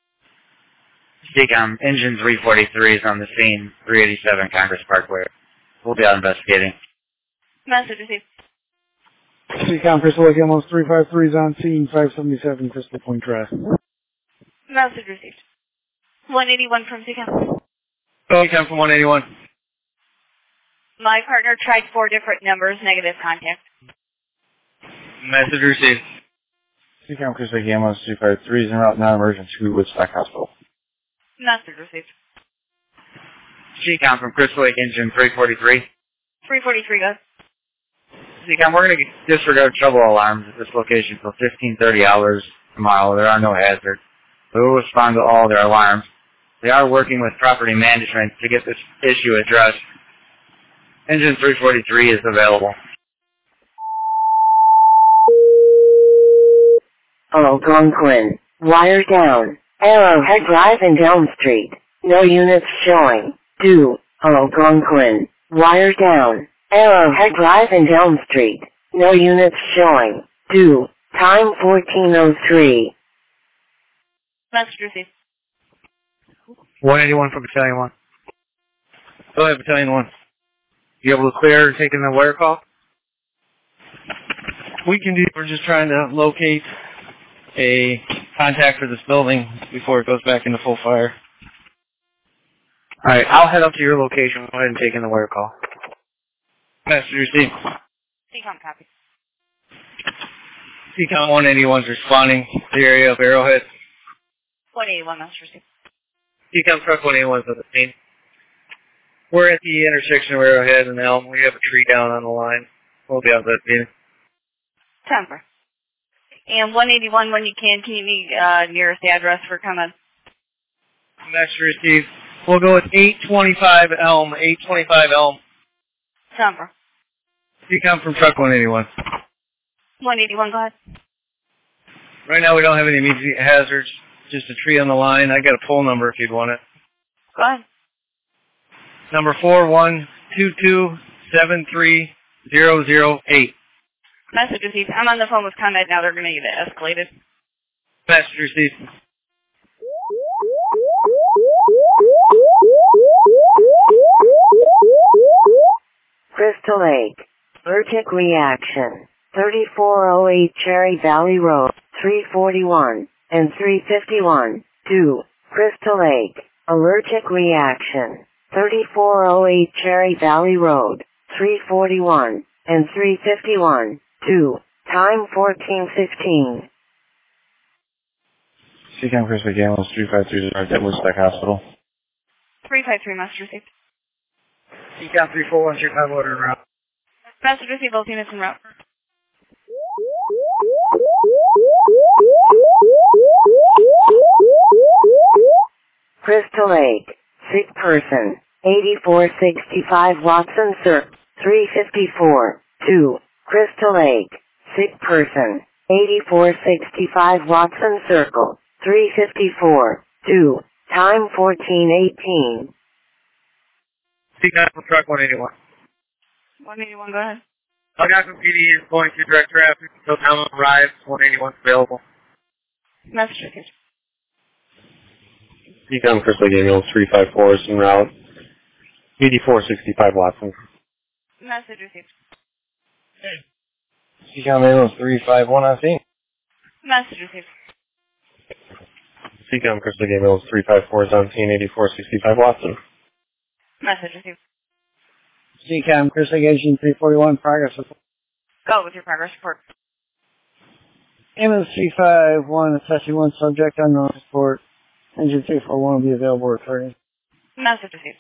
C COM, engine three forty-three is on the scene, three eighty-seven Congress Parkway. We'll be out investigating. Message received. C COM Crystal Lake ambulance three five three is on scene, five seventy-seven Crystal Point Drive. Message received. one eighty-one from C COM. C COM from one eighty-one. My partner tried four different numbers, negative contact. Message received. C COM Crystal Lake ambulance three five three is en route non-emergent to Woodstock Hospital. Message received. C COM from Crystal Lake, engine three forty-three. three forty-three, guys. C COM, we're going to disregard trouble alarms at this location for fifteen thirty hours tomorrow. There are no hazards. We will respond to all their alarms. They are working with property management to get this issue addressed. Engine three forty-three is available. Algonquin, wire down, Arrowhead Drive and Elm Street, no units showing, two, Algonquin, wire down, Arrowhead Drive and Elm Street, no units showing, two, time fourteen oh three. Message received. one eighty-one from Battalion one. Go ahead, Battalion one. You able to clear taking the wire call? We can do, we're just trying to locate a contact for this building before it goes back into full fire. Alright, I'll head up to your location. Go ahead and take in the wire call. Message received. C COM copy. C COM one eighty-one is responding to the area of Arrowhead. one eighty-one, message received. C COM truck one eighty-one is on the scene. We're at the intersection of Arrowhead and Elm. We have a tree down on the line. We'll be out that meeting. Temper. And one eighty-one, when you can, can you meet uh, nearest address for coming? Message received. We'll go with eight twenty-five Elm. eight twenty-five Elm. Temper. C COM from truck one eighty-one. one eighty-one, go ahead. Right now we don't have any immediate hazards. Just a tree on the line. I got a poll number if you'd want it. Go ahead. Number four one two two seven three zero zero eight. Message received. I'm on the phone with ComEd now. They're going to get it escalated. Message received. Crystal Lake, allergic reaction, thirty-four oh eight Cherry Valley Road, three forty-one, and three fifty-one, two, Crystal Lake, allergic reaction, thirty-four oh eight Cherry Valley Road, three forty-one, and three fifty-one, two, time fourteen fifteen. C COM Crystal Lake ambulance three five three is arrived at Woodstock Hospital. three five three, message received. C COM three four one, three five order en route. Message received, both units en route. Crystal Lake, sick person, eighty-four sixty-five Watson Circle, three fifty-four, two, Crystal Lake, sick person, eighty-four sixty-five Watson Circle, three fifty-four, two, time fourteen eighteen. Speak out from truck one eighty-one. one eighty-one, go ahead. Algonquin P D is going through direct traffic until town arrives. one eighty-one is available. Message received. Ecom Crystal Lake Ambulance three five four is en route. eighty-four sixty-five Watson. Message received. Ecom Ambulance three five one on scene. Message received. Ecom Crystal Lake Ambulance three five four is on scene. eighty-four sixty-five Watson. Message received. C CAM, Crystal Lake Engine three forty-one, progress report. Go with your progress report. Ambulance three five one, assessing one subject unknown report. Engine three four one will be available at thirty. Message received.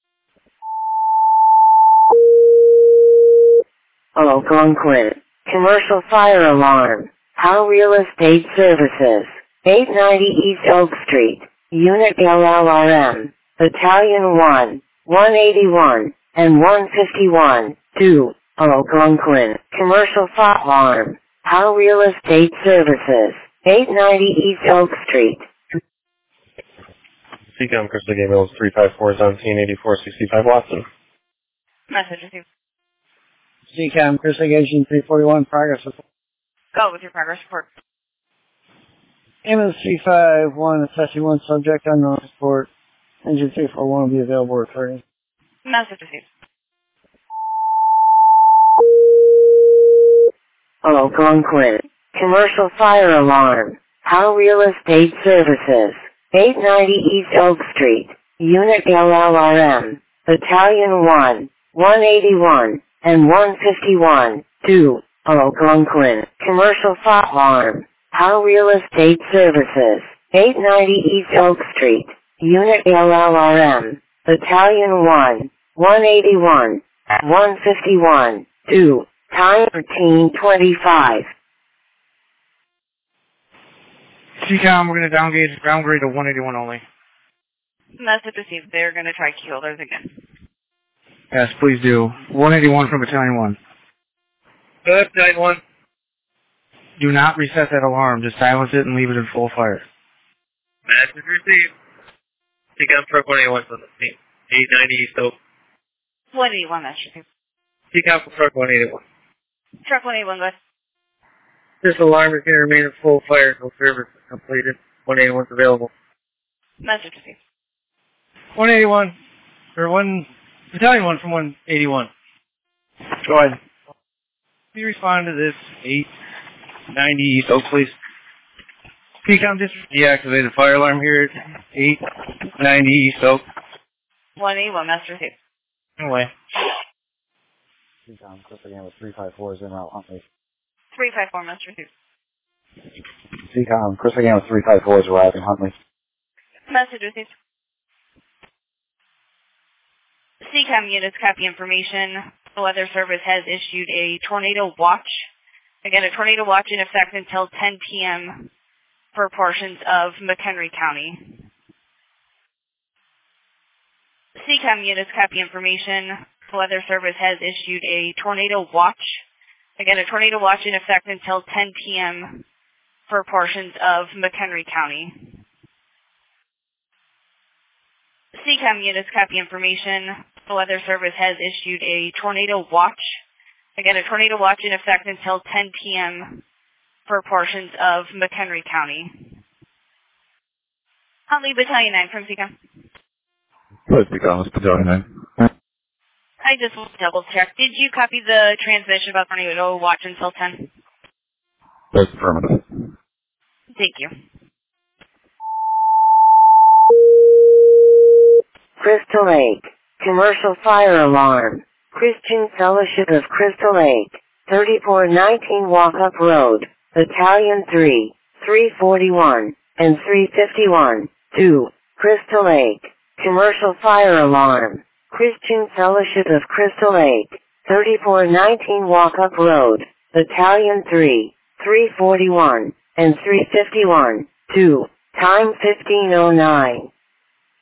Algonquin, commercial fire alarm, How Real Estate Services, eight ninety East Oak Street, Unit L L R M, Battalion one, one eighty-one, and one fifty-one, two, Algonquin, commercial fire alarm, How Real Estate Services, eight ninety East Oak Street. Ecom Crystal Lake Ambulance three five four is on scene. eighty-four sixty-five Watson. Message received. C CAM, Crystal Lake Engine three forty-one, progress report. Go with your progress report. Ambulance three five one, assessing one subject unknown report. Engine three four one will be available at thirty. Message received. Algonquin, commercial fire alarm, How Real Estate Services, eight ninety East Oak Street, Unit L L R M, Battalion one, one eighty-one, and one fifty-one, two, Algonquin, commercial fire alarm, How Real Estate Services, eight ninety East Oak Street, Unit L L R M, Battalion one, one eighty-one, one fifty-one, two, time thirteen twenty-five. C CAM, we're going to downgrade, downgrade to one eighty-one only. Message received. They're going to try killers again. Yes, please do. one eighty-one from Battalion one. Go ahead, nine one. Do not reset that alarm. Just silence it and leave it in full fire. Message received. Ecom truck one eighty-one on the scene. eight ninety East Oak. one eighty-one, message received. Ecom truck one eighty-one. Truck one eighty-one, go ahead. This alarm is going to remain in full fire until service is completed. one eighty-one is available. Message received. one eighty-one, or one, Battalion one from one eighty-one. Go ahead. Can you respond to this eight ninety East Oak, please? C COM, just deactivate the fire alarm here at eight ninety East Oak. one eighty-one, message received. Anyway. C COM, Crystal Lake Ambulance three five four is en route, Huntley. three five four, message received. C COM, Crystal Lake Ambulance three five four is arriving, Huntley. Message received. C CAM units copy information. The Weather Service has issued a tornado watch. Again, a tornado watch in effect until ten p.m. for portions of McHenry County. C CAM units copy information. The Weather Service has issued a tornado watch. Again, a tornado watch in effect until ten p.m. for portions of McHenry County. C CAM units copy information. The Weather Service has issued a tornado watch. Again, a tornado watch in effect until ten p.m. for portions of McHenry County. Huntley, Battalion nine from C CAM. Let's be honest, Battalion nine. I just want to double check. Did you copy the transmission about tornado watch until ten? That's affirmative. Thank you. Crystal Lake, commercial fire alarm, Christian Fellowship of Crystal Lake, thirty-four nineteen Walk-Up Road, Battalion three, three forty-one, and three fifty-one, two, Crystal Lake, commercial fire alarm, Christian Fellowship of Crystal Lake, thirty-four nineteen Walk-Up Road, Battalion three, three forty-one, and three fifty-one, two, time fifteen oh nine.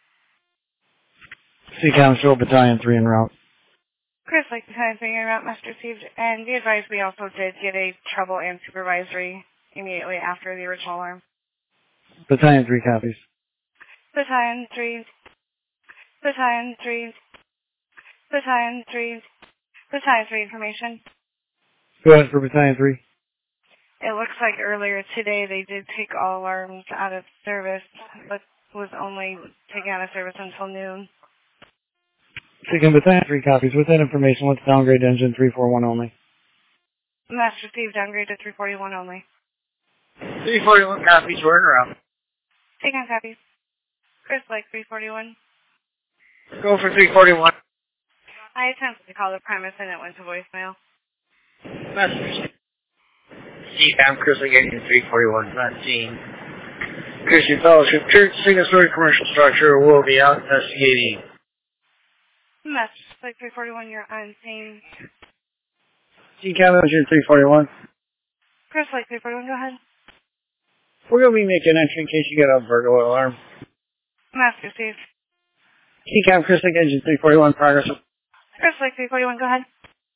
C COM show Battalion three en route. Chris Lake Battalion three en route, message received. And be advised we also did get a trouble and supervisory immediately after the original alarm. Battalion three copies. Battalion three. Battalion three. Battalion three. Battalion three information. Go ahead for Battalion three. It looks like earlier today they did take all alarms out of service, but was only taken out of service until noon. Taking Battalion three copies. With that information, let's downgrade engine three forty-one only. Message received, downgrade to three forty-one only. three forty-one copies, we're in around. Take on copies. Chris Lake three forty-one. Go for three forty-one. I attempted to call the premise and it went to voicemail. Message. C COM Chris Lake Engine three forty-one on scene. Christian Fellowship Church, single-story commercial structure, will be out investigating. Message Lake three forty-one, you're on scene. C COM Engine three forty-one. Chris Lake three forty-one, go ahead. We're going to be making an entry in case you get a burglar alarm. Master Steve. C COM Chris Lake Engine three forty-one, progress. Chris Lake three forty-one, go ahead.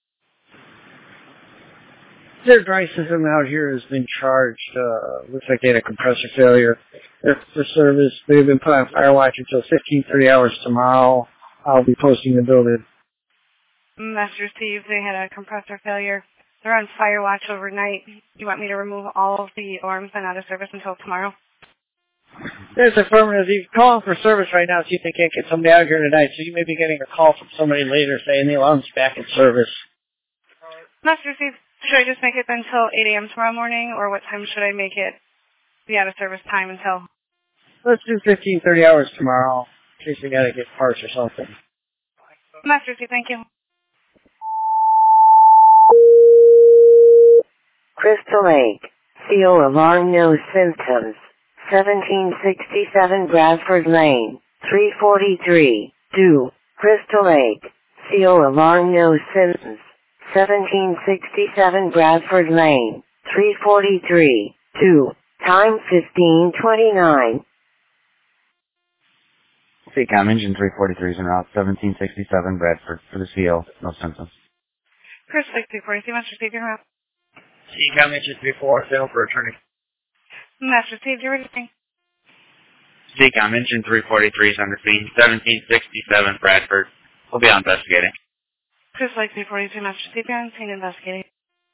Their dry system out here has been charged. Uh, looks like they had a compressor failure. They're for service. They've been put on fire watch until fifteen thirty hours tomorrow. I'll be posting the building. Master Steve, they had a compressor failure. They're on fire watch overnight. You want me to remove all of the alarms and out of service until tomorrow? There's affirmative. He's calling for service right now, see if they can't get somebody out here tonight. So you may be getting a call from somebody later saying the alarm's back in service. Master Steve, should I just make it until eight a.m. tomorrow morning, or what time should I make it the out of service time until? Let's do fifteen thirty hours tomorrow, in case we gotta get parts or something. Master Steve, thank you. Crystal Lake. C O alarm, no symptoms. seventeen sixty-seven Bradford Lane. three forty-three. two. Crystal Lake. C O alarm, no symptoms. seventeen sixty-seven Bradford Lane. three forty-three. two. Time fifteen twenty-nine. C COM Engine three forty-three is en route, seventeen sixty-seven Bradford for the C O. No symptoms. Chris Lake three forty-three, Master Steve, you're out. C COM Engine three forty-three, for attorney. Master Steve, you're ready. C COM Engine three forty-three is under scene, seventeen sixty-seven Bradford. We'll be on investigating. Chris Lake three forty-three, Master Steve, you're on scene investigating.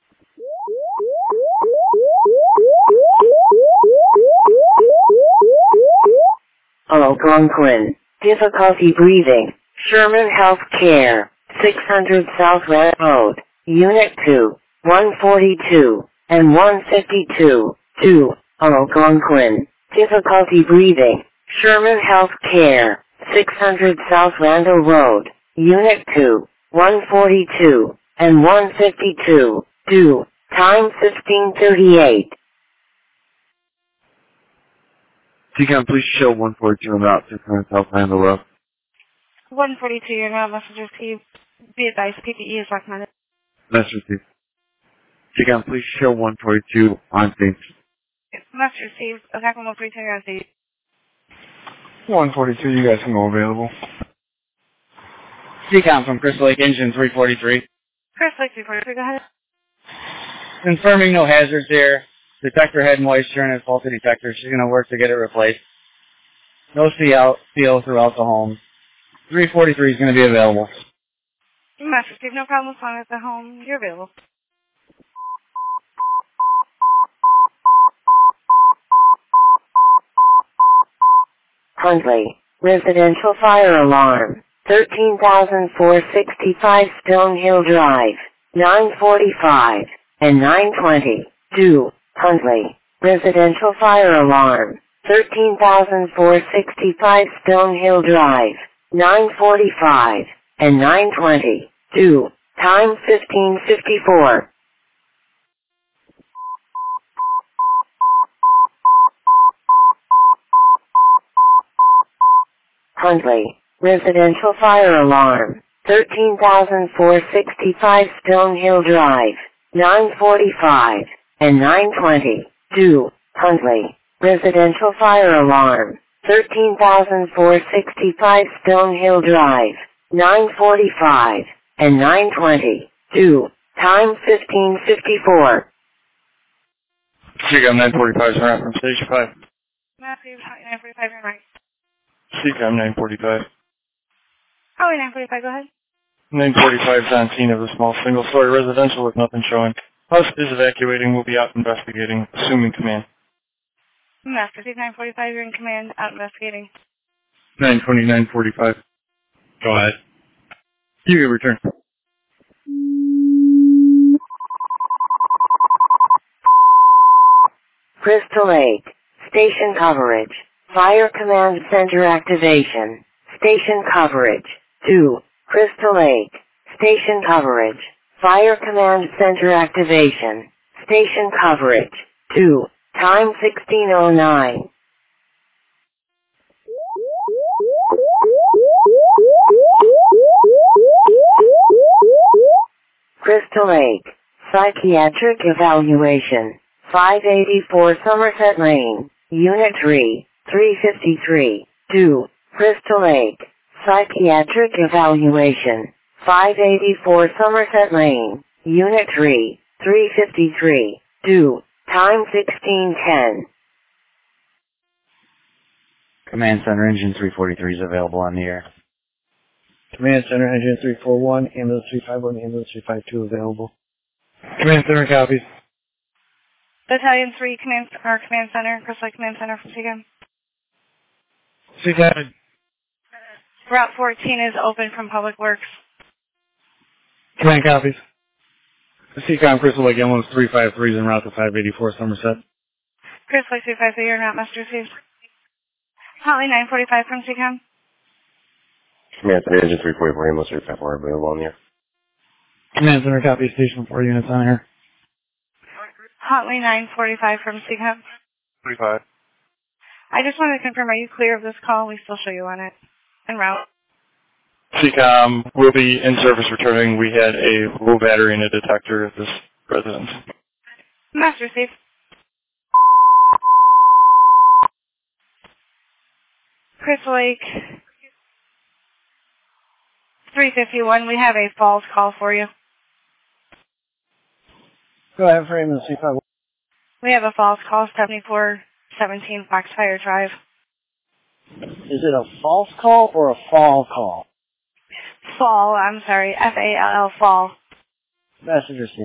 Algonquin. Difficulty breathing. Sherman Health Care. six hundred South Red Road. Unit two. one forty-two. And one fifty-two. two. Algonquin. Difficulty breathing. Sherman Health Care. six hundred South Randall Road. Unit two. one forty-two. And one fifty-two. two. Time fifteen thirty-eight. C COM, please show one forty-two en route, six hundred South Randall Road. one forty-two, you're now message received. Be advised, P P E is recommended. Message received. C COM, please show one forty-two on scene. Message received. Attack one forty-two, you're on scene. one forty-two, you guys can go available. C COM from Crystal Lake Engine three forty-three. Chris Lake three forty-three, go ahead. Confirming no hazards there. Detector had moisture in its faulty detector. She's going to work to get it replaced. No seal, seal throughout the home. three forty-three is going to be available. Master Steve, no problem as long as the home. You're available. Huntley. Residential fire alarm. thirteen thousand four hundred sixty-five Stonehill Drive. nine forty-five. And nine twenty. two. Huntley. Residential fire alarm. thirteen thousand four hundred sixty-five Stonehill Drive. nine forty-five. And nine twenty. two. Time fifteen fifty-four. Huntley. Residential fire alarm. thirteen thousand four hundred sixty-five Stonehill Drive. nine forty-five. And nine twenty. two. Huntley. Residential fire alarm. thirteen thousand four hundred sixty-five Stonehill Drive, nine forty-five, and nine twenty. two. Time fifteen fifty-four. C COM nine forty-five is around from Station five. Matthew, nine forty-five, you're right. C COM nine forty-five. Holly, nine forty-five, go ahead. nine forty-five is on scene of a small single-story residential with nothing showing. House is evacuating. We'll be out investigating, assuming command. Master Chief, nine forty-five, you're in command, out investigating. nine twenty, nine forty-five. Go ahead. You can return. Crystal Lake. Station coverage. Fire Command Center activation. Station coverage. two. Crystal Lake. Station coverage. Fire Command Center activation. Station coverage. two. Time sixteen oh nine. Crystal Lake. Psychiatric evaluation. five eighty-four Somerset Lane. Unit three. three fifty-three. two. Crystal Lake. Psychiatric evaluation. five eighty-four Somerset Lane. Unit three. three fifty-three. two. Time sixteen ten. Command Center Engine three forty-three is available on the air. Command Center Engine three forty-one, Ambulance three fifty-one, Ambulance three fifty-two available. Command Center copies. Battalion three, command, or command center, Crystal Lake Command Center from C COM. C COM. Route fourteen is open from Public Works. Command copies. C COM Crystal Lake Ambulance three fifty-three is en route to five eighty-four Somerset. Crystal Lake three fifty-three, you're not Master Chief. Holly, nine forty-five from C COM. Command Center Engine three forty-four, Ambulance three fifty-four available on the air. Command Center copy, Station four units on air. Huntley, nine forty-five from C COM. forty-five. I just wanted to confirm, are you clear of this call? We still show you on it. En route. C COM will be in service returning. We had a low battery in a detector at this residence. Master Chief. Crystal Lake. three fifty-one, we have a false call for you. Go ahead, frame and C COM. We have a false call, seventy-four seventeen Foxfire Drive. Is it a false call or a fall call? Fall, I'm sorry, F A L L, fall. Messenger C.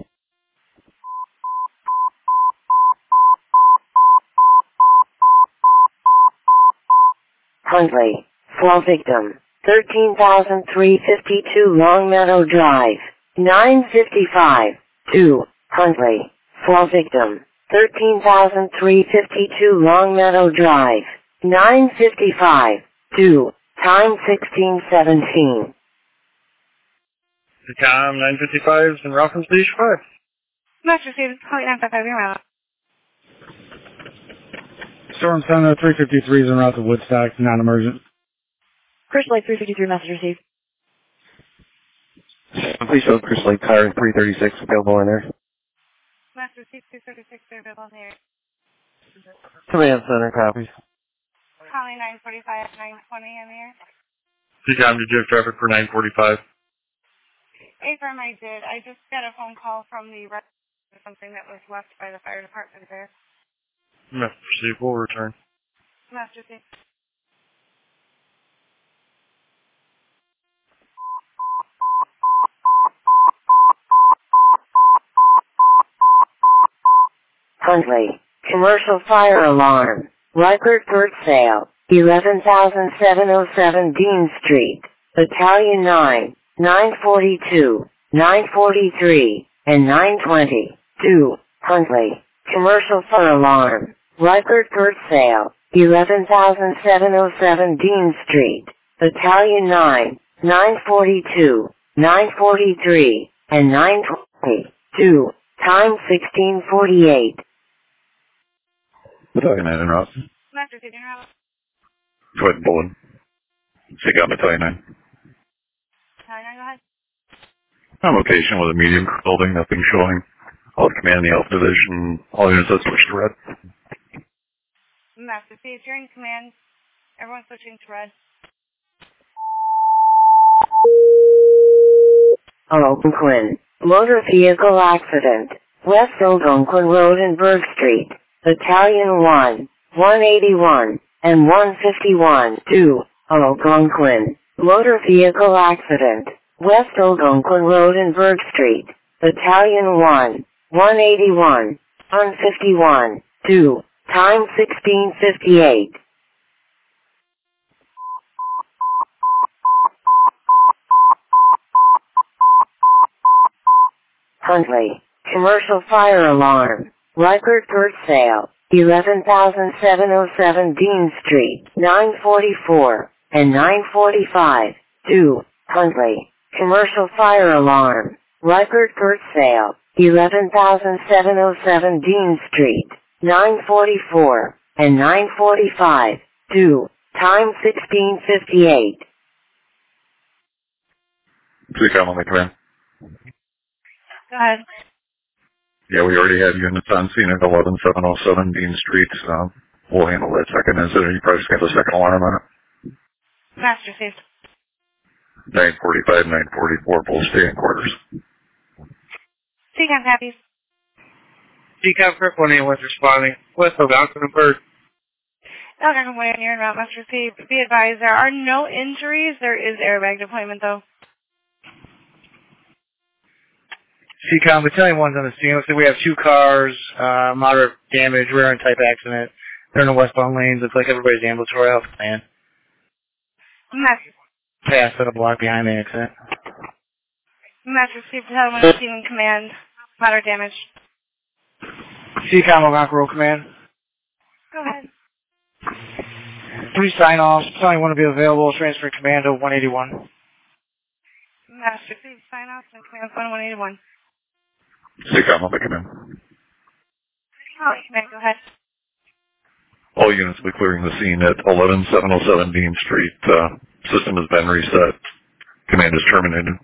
Huntley. Fall victim. thirteen thousand three hundred fifty-two Longmeadow Drive. nine fifty-five. two. Huntley. Fall victim. thirteen thousand three hundred fifty-two Longmeadow Drive. nine fifty-five. two. Time sixteen seventeen. C COM nine fifty-five is en route from Station five. Master Chief, Huntley nine fifty-five, you're out. Storm Center three fifty-three is en route to Woodstock, non-emergent. Crystal Lake three fifty-three, message received. Please show Crystal Lake Car three thirty-six available in there. Master Chief, two thirty-six, they're available here. Command Center copies. Holly, nine forty-five, nine twenty in the air. C COM, did you have traffic for nine forty-five? A-firm, I did. I just got a phone call from the rest of something that was left by the fire department there. Master Chief, we'll return. Master Chief. Huntley. Commercial fire alarm. Rikert Burt Sale. eleven thousand seven hundred seven Dean Street. Battalion nine. nine forty-two. nine forty-three. And nine twenty. two. Huntley. Commercial fire alarm. Rikert Burt Sale. eleven thousand seven hundred seven Dean Street. Battalion nine. nine forty-two. nine forty-three. And nine twenty. two. Time sixteen forty-eight. Battalion nine en route. Master Chief, you're out. Go ahead and pull in. C COM Battalion nine. Battalion nine, go ahead. On location with a medium building, nothing showing. All command in the Alpha Division, all units have switched to red. Master Chief, you're in command. Everyone's switching to red. Algonquin. Motor vehicle accident. West Algonquin Road and Berg Street. Battalion one, one eighty-one, and one fifty-one, two, Algonquin. Motor vehicle accident. West Algonquin Road and Berg Street. Battalion one, one eighty-one, one fifty-one, two, time sixteen fifty-eight. Huntley. Commercial fire alarm. Record for sale. eleven thousand seven oh seven Dean Street. nine forty-four and nine forty-five. two. Huntley. Commercial fire alarm. Record for sale. eleven thousand seven oh seven Dean Street. nine forty-four and nine forty-five. two. Time sixteen fifty-eight. Seacom, let me come in. Go ahead. Yeah, we already have units on scene at eleven seven oh seven Dean Street. Um, we'll handle that second incident. You probably just got the second alarm on it. Master received. nine forty-five, nine forty-four, both stay in quarters. Seacom copies. Seacom Kirk one eighty-one responding. West Algonquin and Berg. Algonquin one near and route must receive. Be advised, there are no injuries. There is airbag deployment, though. Seacom, Battalion one's on the scene. Looks like we have two cars, uh, moderate damage, rear end type accident. They're in the westbound lanes. Looks like everybody's ambulatory health plan. Master. Passed at a block behind the accident. Master received. Battalion one is in command. Moderate damage. Seacom, Algonquin Road Command. Go ahead. Three sign-offs. Battalion one will be available. Transfer command to one eighty-one. Master received. Sign off and command one one eighty-one. Seacom, let me come in. Oh, command, go ahead. All units will be clearing the scene at eleven seven oh seven Dean Street. Uh, system has been reset. Command is terminated.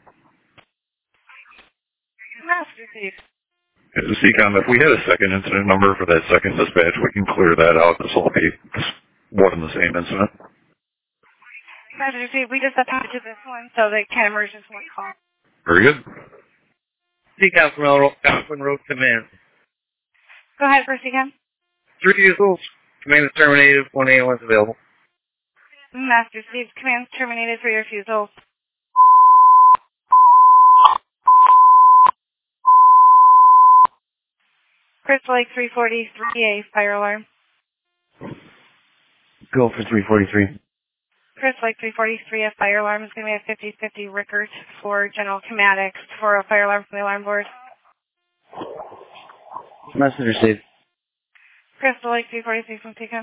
Master received. Uh, Seacom, if we had a second incident number for that second dispatch, we can clear that out. This will be one and the same incident. Master received. We just attached to this one, so they can emerge as one call. Very good. Seacom from Algonquin Road Command. Go ahead, first Seacom. Three vehicles. Command is terminated. one eighty-one is available. Master received. Command terminated for your refusal. Crystal Lake three forty-three A, fire alarm. Go for three forty-three. Crystal Lake three forty-three A, fire alarm is going to be a fifty fifty Rickert for General Comatics for a fire alarm from the alarm board. Message received. Crystal Lake three forty-three from Seacom.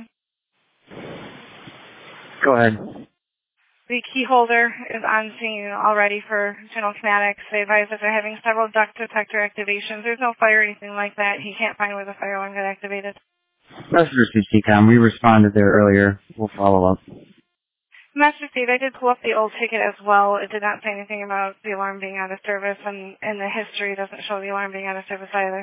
Go ahead. The key holder is on scene already for General Comatics. They advise that they're having several duct detector activations. There's no fire or anything like that. He can't find where the fire alarm got activated. Message received, C COM. We responded there earlier. We'll follow up. Master Steve, I did pull up the old ticket as well. It did not say anything about the alarm being out of service, and, and the history doesn't show the alarm being out of service either.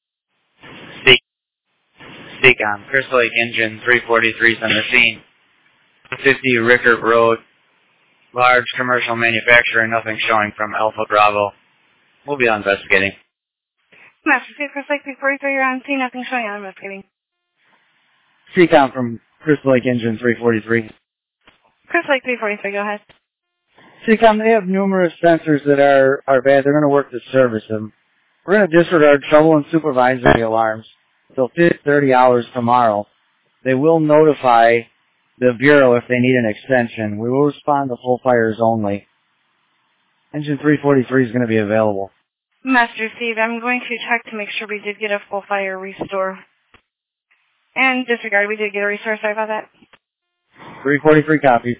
Seacom, Crystal Lake Engine three forty-three is on the scene. fifty Rickert Road. Large commercial manufacturer, nothing showing from Alpha Bravo. We'll be investigating. Master Steve, Crystal Lake three forty-three, you're on scene. Nothing showing. I'm investigating. C COM from Crystal Lake Engine three forty-three. Crystal Lake three forty-three, go ahead. C COM, they have numerous sensors that are, are bad. They're going to work to service them. We're going to disregard trouble and supervisory alarms till thirty hours tomorrow. They will notify the Bureau if they need an extension. We will respond to full fires only. Engine three forty-three is going to be available. Master Steve, I'm going to check to make sure we did get a full fire restore. And disregard, we did get a restore. Sorry about that. three forty-three copies.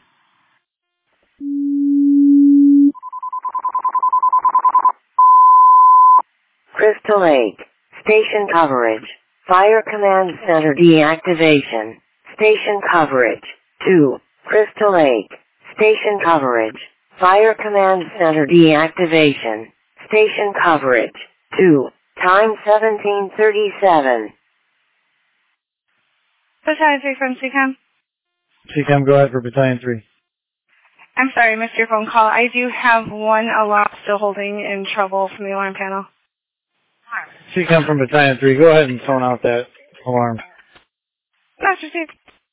Crystal Lake. Station coverage. Fire Command Center deactivation. Station coverage. two. Crystal Lake. Station coverage. Fire Command Center deactivation. Station coverage. two. Time seventeen thirty-seven. Battalion three from C COM. C COM, go ahead for Battalion three. I'm sorry, I missed your phone call. I do have one alarm still holding in trouble from the alarm panel. C COM from Battalion three, go ahead and phone out that alarm. Master Chief.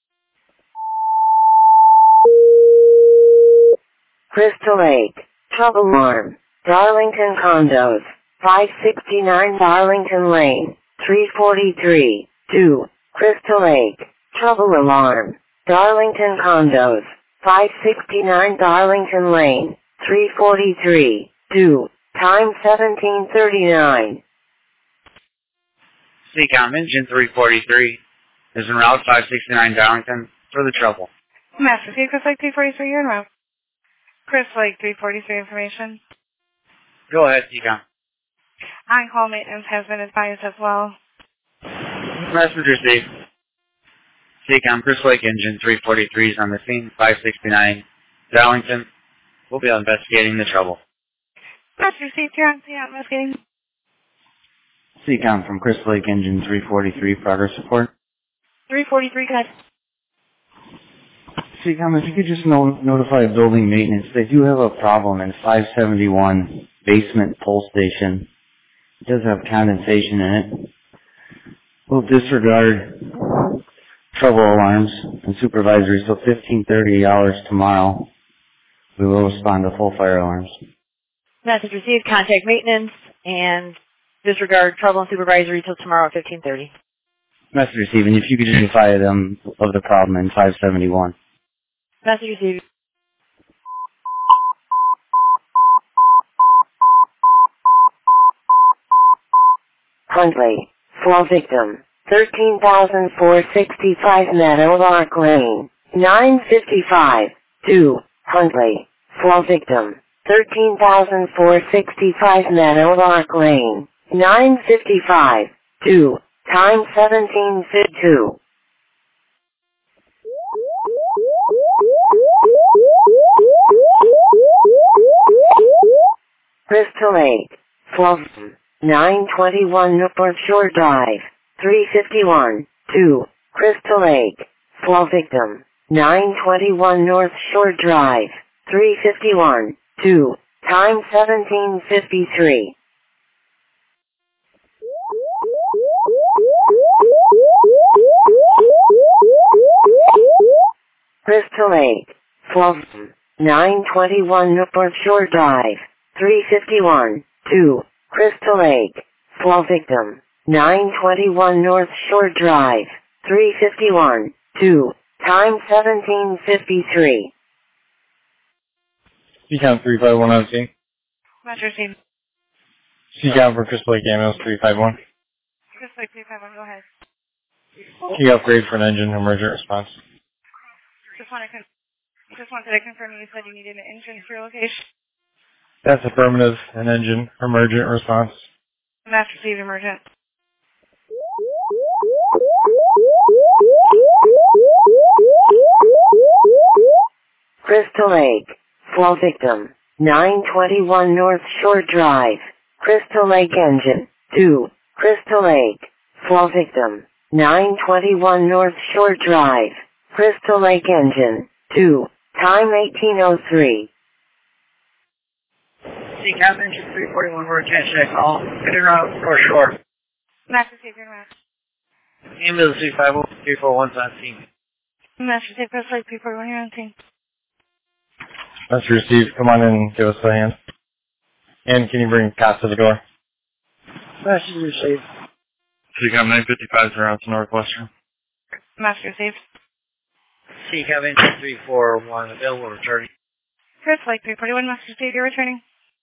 Crystal Lake, trouble alarm, Darlington Condos, five sixty-nine Darlington Lane, three forty-three, two, Crystal Lake, trouble alarm, Darlington Condos, five sixty-nine Darlington Lane, three forty-three, two, time seventeen thirty-nine. C COM, engine three forty-three is en route five sixty-nine Darlington for the trouble. Master Chief, Chris Lake three forty-three, you're in route. Chris Lake three forty-three information. Go ahead, C COM. On-call maintenance has been advised as well. Message received. C COM, Chris Lake engine three forty-three is on the scene, five sixty-nine Darlington. We'll be investigating the trouble. Master Chief, you're on scene investigating. C COM from Chris Lake engine three forty-three, progress report. three forty-three, good. C COM, if you could just no- notify building maintenance, they do have a problem in five seventy-one basement pole station. It does have condensation in it. We'll disregard trouble alarms and supervisories till fifteen thirty hours tomorrow. We will respond to full fire alarms. Message received. Contact maintenance and disregard trouble and supervisory till tomorrow at fifteen thirty. Message received, and if you could just notify them of the problem in five seventy-one. Message received. Huntley, flow victim, thirteen thousand four hundred sixty-five Meadowlark Lane, nine fifty-five, two, Huntley, flow victim, thirteen thousand four hundred sixty-five Meadowlark Lane, nine fifty-five, two, time seventeen fifty-two. Crystal Lake, flow victim, nine twenty-one Newport Shore Drive, three fifty-one, two, Crystal Lake, flow victim, nine twenty-one North Shore Drive, three fifty-one, two, time seventeen fifty-three. Crystal Lake, flow victim, nine twenty-one Newport Shore Drive, three fifty-one, two, Crystal Lake, flow victim, nine twenty-one North Shore Drive, three fifty-one, two, time seventeen fifty-three. C COM three five one on scene. Master Chief. C COM for Chris Lake ambulance three five one. Chris Lake three five one, go ahead. Key upgrade for an engine emergent response. Just want to con- just wanted to confirm you said you needed an engine for location. That's affirmative, an engine emergent response. Master Chief, emergent. Crystal Lake, flow victim, nine twenty-one North Shore Drive, Crystal Lake engine, two, Crystal Lake, flow victim, nine twenty-one North Shore Drive, Crystal Lake engine, two, time eighteen oh three. C COM engine three forty-one, we're attached to that call. Get in route for shore. Master Chief, you're in route. Ambulance C five oh three four one's on scene. Master Chief, Chris Lake three forty-one, you're on scene. That's received. Come on in and give us a hand. And can you bring Cots to the door? Message received. C COM nine fifty-five is around to Northwestern. Master received. C COM engine three four one, available returning. Chris Lake three forty-one, Master Chief, you're returning.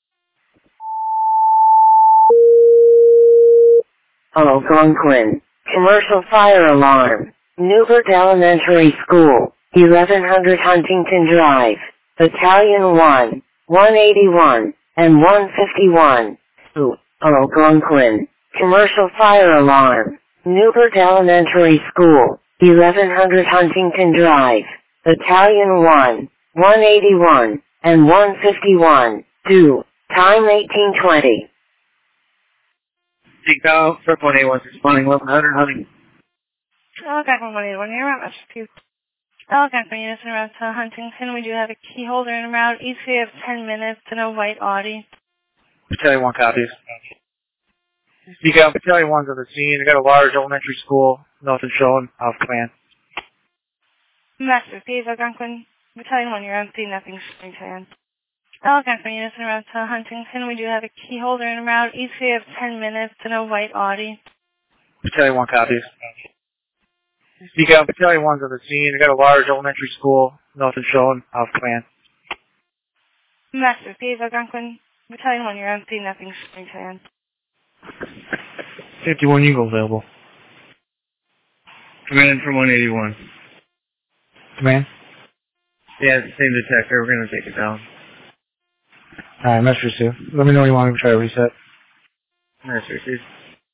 Algonquin, commercial fire alarm, Newbert Elementary School, eleven hundred Huntington Drive, Battalion one, one eighty-one, and one fifty-one, two, Algonquin, commercial fire alarm, Newbert Elementary School, eleven hundred Huntington Drive, Battalion one, one eighty-one, and one fifty-one, two, time eighteen twenty. C COM, Triple one eight one, responding eleven hundred Huntington. Oh, got one one eight one, you're on, Master Chief. Algonquin for units en route to Huntington. We do have a key holder en route. Each way of ten minutes in a white Audi. Battalion one copies. Speak out. Battalion one's on the scene. We got a large elementary school. Nothing showing. Off command. Master Steve, Algonquin. Battalion one, you're on scene. Nothing showing to end. Algonquin for units en route to Huntington. We do have a key holder en route. Each way of ten minutes in a white Audi. Battalion one copies. Speak out. Battalion one's on the scene. We got a large elementary school. Nothing showing. Off command. Master Steve, Algonquin. Battalion one, you're on scene. Nothing showing to end. fifty-one Eagle available. Command from one eighty-one. Command? Yeah, it's the same detector. We're going to take it down. Alright, message received. Let me know when you want me to try to reset. Message received.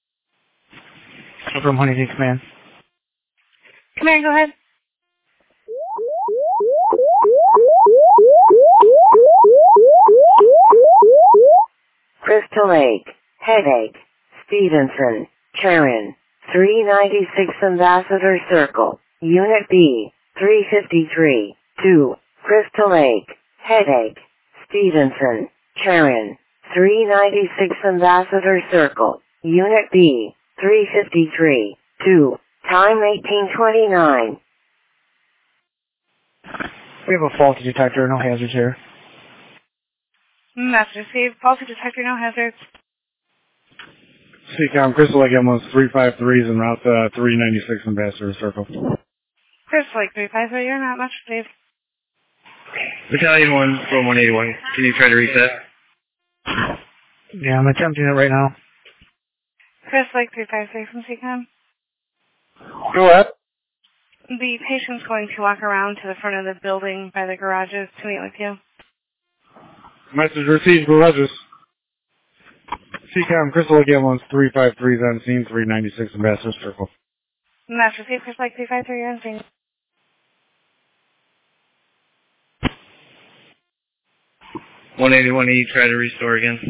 From Huntington Command. Command, go ahead. Crystal Lake, Headache, Stevenson, Charon, three ninety-six Ambassador Circle, Unit B, three fifty-three, two, Crystal Lake, Headache, Stevenson, Charon, three ninety-six Ambassador Circle, Unit B, three fifty-three, two, time eighteen twenty-nine. We have a faulty detector. No hazards here. Master Steve, faulty detector, no hazards. C COM, Crystal Lake M one three five three is en route to three ninety-six Ambassador Circle. Crystal Lake three five three, you're not much, Steve. Battalion one from one eighty-one. Can you try to reset? Yeah, I'm attempting it right now. Crystal Lake three five three from C COM. Go ahead. The patient's going to walk around to the front of the building by the garages to meet with you. Message received, garages. C COM, Crystal Lake M one three five three is on scene, three ninety-six Ambassador Circle. Master Steve, Crystal Lake three five three, you're on scene. one eighty-one E, try to restore again.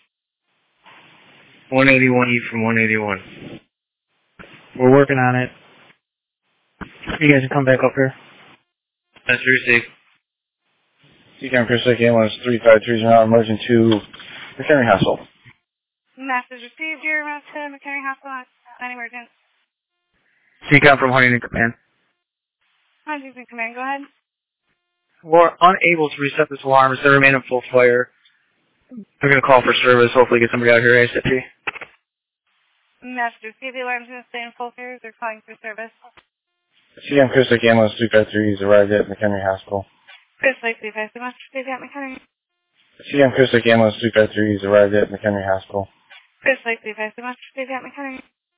one eighty-one E from one eighty-one. We're working on it. You guys can come back up here. That's received. C COM, Crystal Lake M one three five three is now emerging to McHenry Hospital. Message received, you're about to McHenry Hospital, non-emergent. C COM from Huntington Command. Huntington Command, go ahead. We're unable to reset this alarm as they remain in full fire. They're going to call for service, hopefully get somebody out here ASAP. Master, see if the alarm's going to stay in full fire. They're calling for service. C COM, Crystal Lake M one three five three is arrived at McHenry Hospital. Crystal Lake three five three, Master, stay at McHenry. C COM, Crystal Lake M one three five three is arrived at McHenry Hospital. Crystal Lake three five three, Master, stay at McHenry.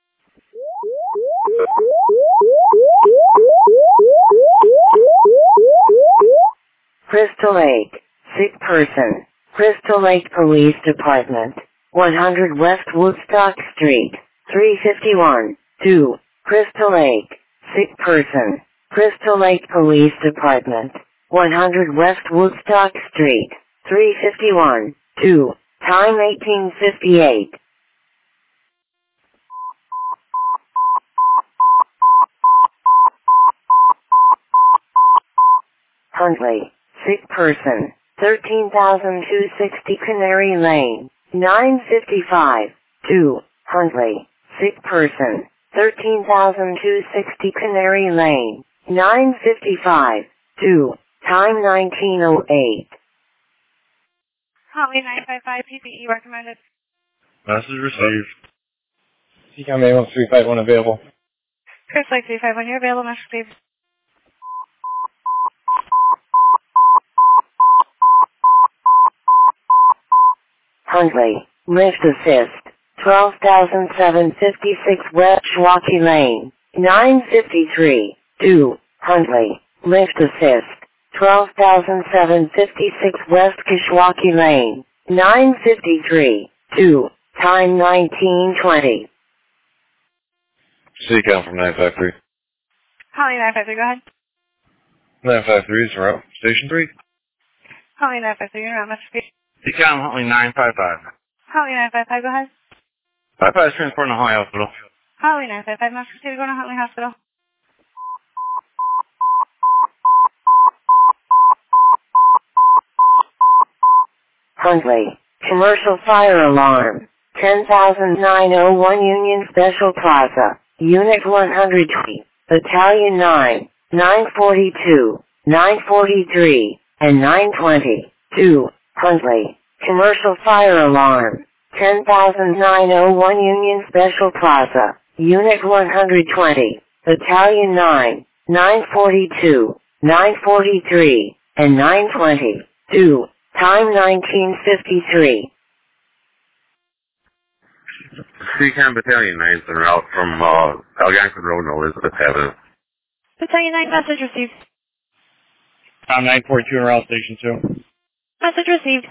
Crystal Lake, sick person, Crystal Lake Police Department, one hundred West Woodstock Street, three fifty-one, two, Crystal Lake, sick person, Crystal Lake Police Department, one hundred West Woodstock Street, three fifty-one, two, time eighteen fifty-eight. Huntley, sick person, thirteen thousand two hundred sixty Canary Lane, nine fifty-five, two, Huntley, sick person, thirteen thousand two hundred sixty Canary Lane, nine fifty-five, two, time nineteen oh eight. Holly nine five five, P P E recommended. Message received. C COM, A one three five one available. Crystal Lake three five one, you're available, Master Steve. Huntley, lift assist, twelve thousand seven hundred fifty-six West Schwaukee Lane, nine fifty-three, two, Huntley, lift assist, twelve thousand seven hundred fifty-six West Kishwaukee Lane, nine fifty-three, two, time nineteen twenty. C COM from nine five three. Holly nine five three, go ahead. nine five three is en route. Station three. Holly nine five three, you're not Master Steve. C COM, Huntley nine five five. Holly nine five five, go ahead. five five is transporting to Huntley Hospital. Holly nine five five, Master Steve, going to Huntley Hospital. Huntley. Commercial fire alarm. ten thousand nine oh one Union Special Plaza. Unit one hundred twenty. Battalion nine. nine forty-two. nine forty-three. And nine twenty. two. Huntley. Commercial fire alarm. ten thousand nine oh one Union Special Plaza. Unit one hundred twenty. Battalion nine. nine forty-two. nine forty-three. And nine twenty. two. Time nineteen fifty-three. Seacon Battalion nine is en route from uh, Algonquin Road and Elizabeth Avenue. Battalion nine, message received. Tom nine forty-two en route, station two. Message received.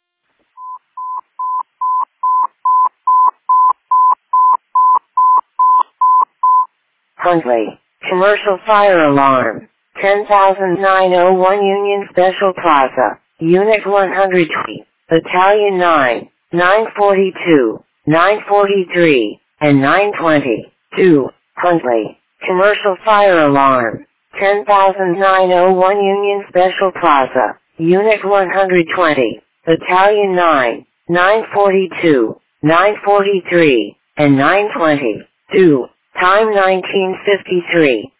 Huntley. Commercial fire alarm. ten thousand nine oh one Union Special Plaza. Unit one hundred twenty. Battalion nine. nine forty-two. nine forty-three. And nine twenty. two. Huntley. Commercial fire alarm. ten thousand nine oh one Union Special Plaza. Unit one hundred twenty. Battalion nine. nine forty-two. nine forty-three. And nine twenty. two. Time nineteen fifty-three.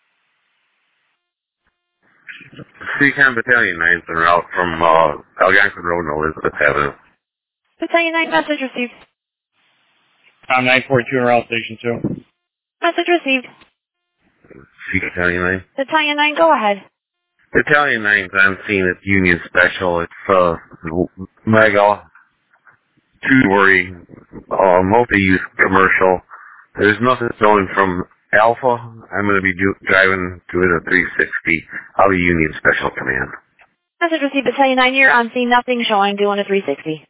Seacon Battalion nine is en route from uh, Algonquin Road and Elizabeth Avenue. Battalion nine, message received. Tom nine forty-two en route, station two. Message received. Seacon Battalion nine. Battalion nine, go ahead. Battalion nine is on scene at Union Special. It's uh, mega, two-story, uh, multi-use commercial. There's nothing showing from Alpha. I'm going to be do- driving to it at three sixty. I'll be Union Special Command. Message received, Battalion nine, you're on scene, nothing showing, doing a three sixty.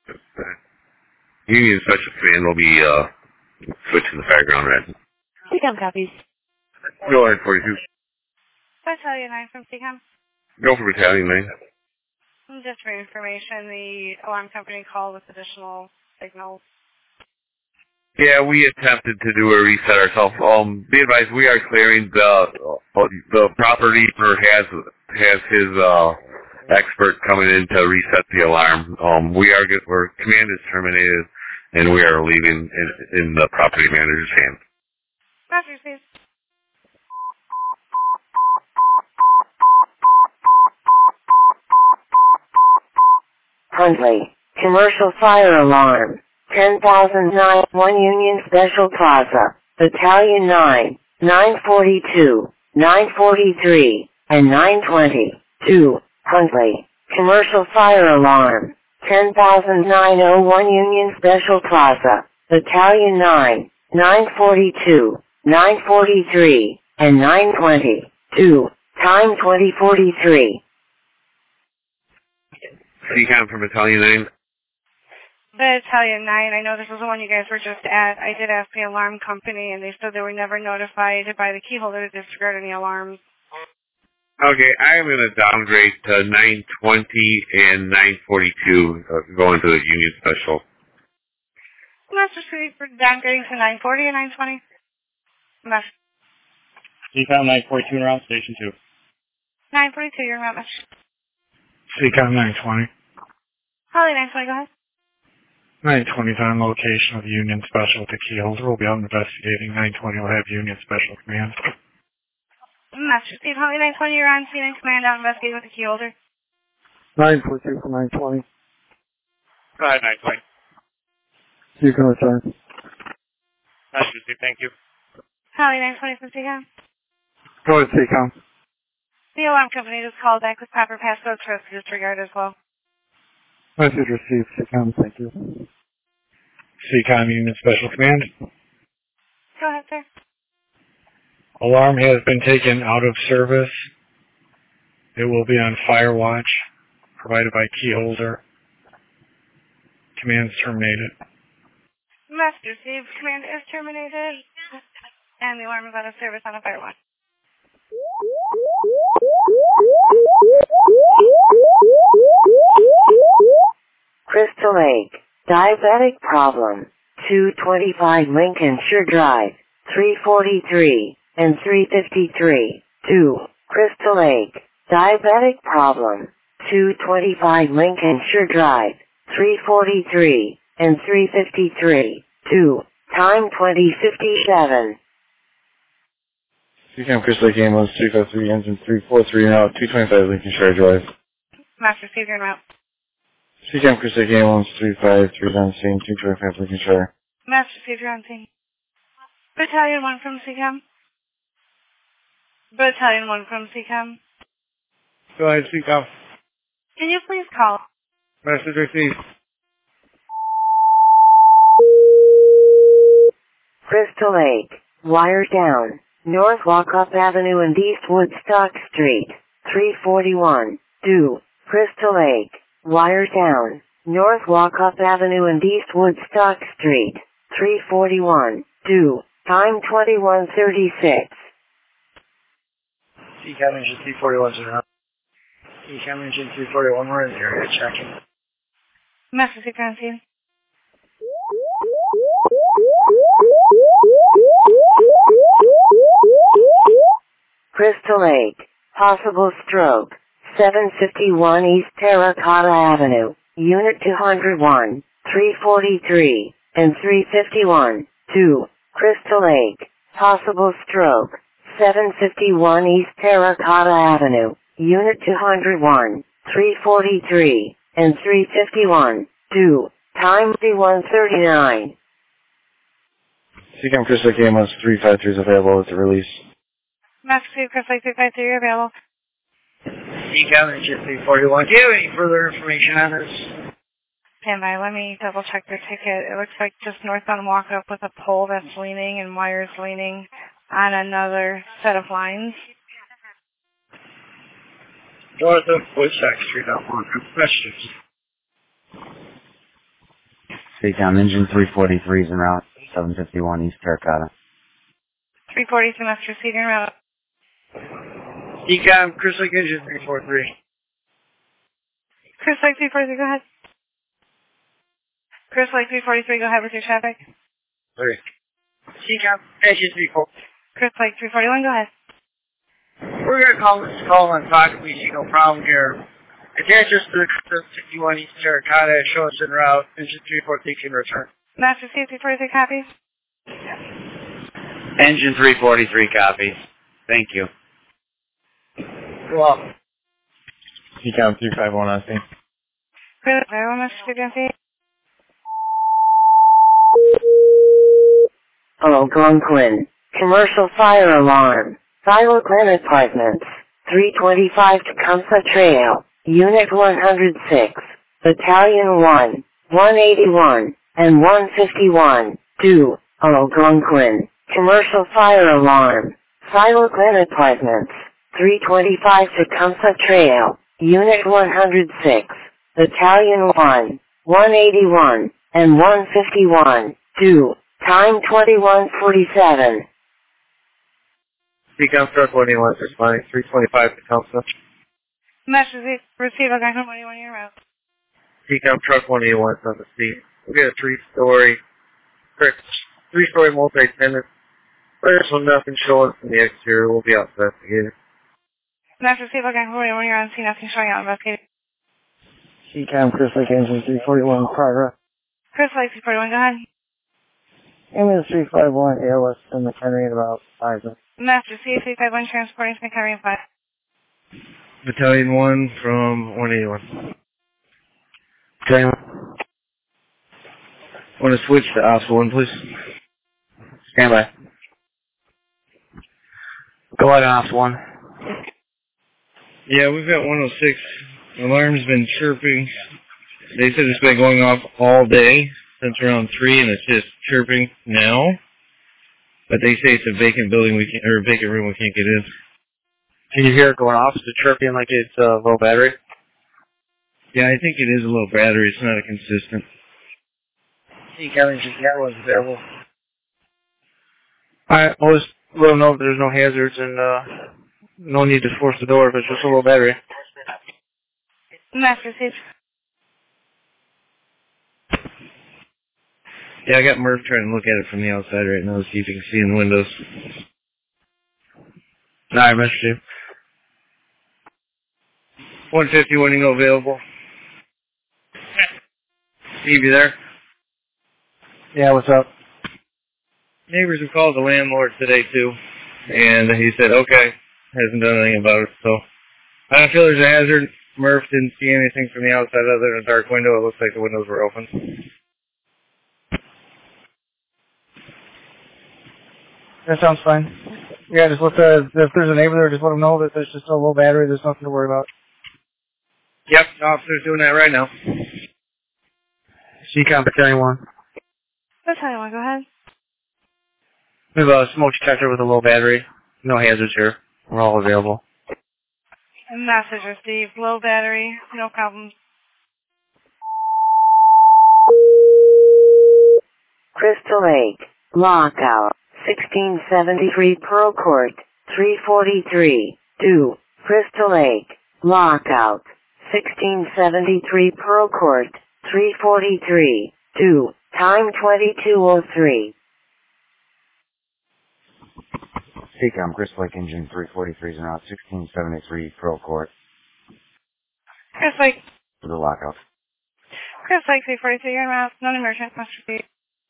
Union Special Command will be uh, switching the fireground red. C COM copies. Go ahead, forty-two. Battalion nine from C COM. Go for Battalion nine. Just for information, the alarm company called with additional signals. Yeah, we attempted to do a reset ourselves. Um, be advised, we are clearing the uh, the property owner has has his uh, expert coming in to reset the alarm. Um, we are get, we're command is terminated, and we are leaving in, in the property manager's hands. Roger, please. Huntley. Commercial fire alarm. ten thousand nine one Union Special Plaza. Battalion nine. nine forty-two. nine forty-three. And nine twenty. two. Huntley. Commercial fire alarm. ten thousand nine oh one Union Special Plaza. Battalion nine. nine forty-two. nine forty-three. And nine twenty. two. Time twenty forty-three. Seacon from Battalion nine. Battalion nine, I know this is the one you guys were just at. I did ask the alarm company, and they said they were never notified by the keyholder to disregard any alarms. Okay, I'm going to downgrade to nine twenty and nine forty-two, uh, going to the Union Special. Master Street for downgrading to nine forty and nine twenty. Master. C COM nine forty-two en route, station two. nine forty-two, you're right, Master. C COM nine twenty. Holly nine twenty, go ahead. nine twenty is on location of Union Special at the keyholder. We'll be out investigating. nine twenty will have Union Special Command. Master Steve, Holly nine twenty, you're on scene and command out investigating with the keyholder. nine forty-two for nine twenty. Go ahead, nine twenty. You can return. Master Steve, thank you. Holly nine twenty from C COM. Go ahead, C COM. The alarm company just called back with proper passcodes for us to disregard as well. Message received, C COM, thank you. C COM Union Special Command. Go ahead, sir. Alarm has been taken out of service. It will be on fire watch, provided by keyholder. Command's terminated. Master Steve, command is terminated. And the alarm is out of service on a fire watch. Crystal Lake. Diabetic problem. two twenty-five Lincolnshire Drive. three forty-three and three fifty-three. two. Crystal Lake. Diabetic problem. two twenty-five Lincolnshire Drive. three forty-three, and three fifty-three. two. Time twenty fifty-seven. Seacom Chris Lake Ambulance three five three, engine three four three, now two twenty-five Lincolnshire Drive. Master received your route. Seacom Chris Lake Ambulance three five three, on scene, two twenty-five Lincolnshire. Master received your on scene. Battalion one from Seacom. Battalion one from Seacom. Go ahead, Seacom. Can you please call? Message received. Crystal Lake. Wire down. North Walkup Avenue and East Woodstock Street. three forty-one. two. Crystal Lake. Wire down. North Walkup Avenue and East Woodstock Street. three forty-one. two. Time twenty-one thirty-six. Seacom engine three forty-one is around. Seacom engine three forty-one, we're in the area checking. Master received your on scene. Crystal Lake. Possible stroke. seven fifty-one East Terracotta Avenue. Unit two oh one. three forty-three. And three fifty-one. two. Crystal Lake. Possible stroke. seven fifty-one East Terracotta Avenue. Unit two oh one. three forty-three. And three fifty-one. two. Time one thirty-nine. Seacom Chris Lake Ambulance three five three is available with the release. Master received Chris Lake three five three, available. Seacom engine three forty-one, do you have any further information on this? Stand by, let me double check their ticket. It looks like just northbound walk up with a pole that's leaning and wires leaning on another set of lines. North of Woodstock Street, out one. Questions? Seacom engine three forty-three is en route, seven fifty-one East Terracotta. three forty-three, Master received your route. Seacom Chris Lake engine three forty-three. Chris Lake three forty-three, go ahead. Chris Lake three forty-three, go ahead with your traffic. Three. Seacom engine three forty-three. Chris Lake three forty-one, go ahead. We're going to call this call on Fox. We see no problem here. Attach us to the fifty-one East Terracotta. Show us en route. Engine three forty-three can return. Master received three forty-three, copies. Engine three forty-three copies. Thank you. Well, Seacom three five one on scene. Chris, everyone, Master received your scene. Algonquin. Commercial fire alarm. Silo Glen Apartments. three twenty-five Tecumseh Trail. Unit one oh six. Battalion one. one eighty-one. And one fifty-one. two. Algonquin. Commercial fire alarm. Silo Glen Apartments. three twenty-five Tecumseh Trail. Unit one oh six. Battalion one. one eighty-one. And one fifty-one. two. Time twenty-one forty-seven. Seacom truck one eighty-one, responding three twenty-five Tecumseh. Master received Algonquin one eighty-one, your route. Seacom truck one eighty-one is on the scene. We got a three-story, three-story multi-tenant. There's nothing showing from the exterior. We'll be out investigating. Master received Algonquin one eighty-one, you're on scene, nothing showing out, investigating. Seacom Chris Lake engine three forty-one, progress. Chris Lake three forty-one, go ahead. Ambulance three five one, A L S in McHenry at about five minutes. Master C three five one, transporting to McHenry at five. Battalion one from one eighty-one. Battalion one. Want to switch to Ops one, please? Stand by. Go ahead, Ops one. Yeah, we've got one oh six. Alarm's been chirping. They said it's been going off all day since around three, and it's just chirping now. But they say it's a vacant building, we can't, or a vacant room we can't get in. Can you hear it going off? Is it chirping like it's a uh, low battery? Yeah, I think it is a low battery. It's not a consistent. Seacom engine that was available. Alright, I'll just let them know if there's no hazards and uh, no need to force the door if it's just a low battery. Master C. Yeah, I got Murph trying to look at it from the outside right now, see if you can see in the windows. Alright, Mister Chief. one fifty winning available. Steve, you there? Yeah, what's up? Neighbors have called the landlord today too, and he said, okay, hasn't done anything about it, so I don't feel there's a hazard. Murph didn't see anything from the outside other than a dark window. It looks like the windows were open. That sounds fine. Yeah, just let the, if there's a neighbor there, just let them know that there's just a low battery, there's nothing to worry about. Yep, the officer's doing that right now. C COM Battalion one. Battalion one, go ahead. We have a smoke detector with a low battery. No hazards here. We're all available. Message received. Low battery. No problem. Crystal Lake. Lockout. sixteen seventy-three Pearl Court. three forty-three. two. Crystal Lake. Lockout. sixteen seventy-three Pearl Court. three forty-three. two. Time twenty-two oh three. C COM, Crystal Lake Engine three forty-three is en route, sixteen seventy-three Pearl Court. Chris Lake. For the lockout. Chris Lake three forty-three, you're in route. Non-emergent. Must repeat.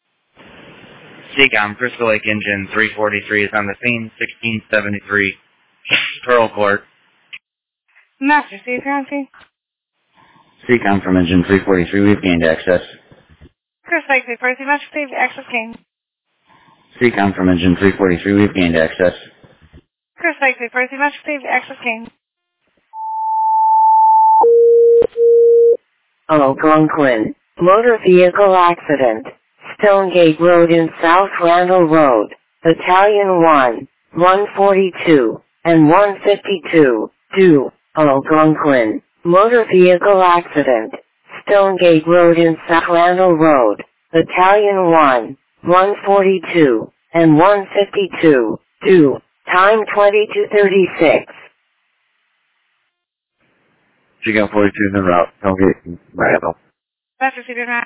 C COM, Crystal Lake Engine three forty-three is on the scene, sixteen seventy-three Pearl Court. Master, see if you're on scene. C COM from Engine three forty-three, we've gained access. Chris Lake three forty-three, must receive access gain. C COM from Engine three forty-three, we've gained access. Chris Lake three forty-three, must receive access gain. Algonquin. Motor vehicle accident. Stonegate Road in South Randall Road. Battalion one, one forty-two, and one fifty-two. two. Algonquin. Motor vehicle accident. Stonegate Road in South Randall Road. Battalion one, one forty-two, and one fifty-two. two. Time twenty-two thirty-six. C COM forty-two is en route, Stonegate, Randall. Master, see if you're in route.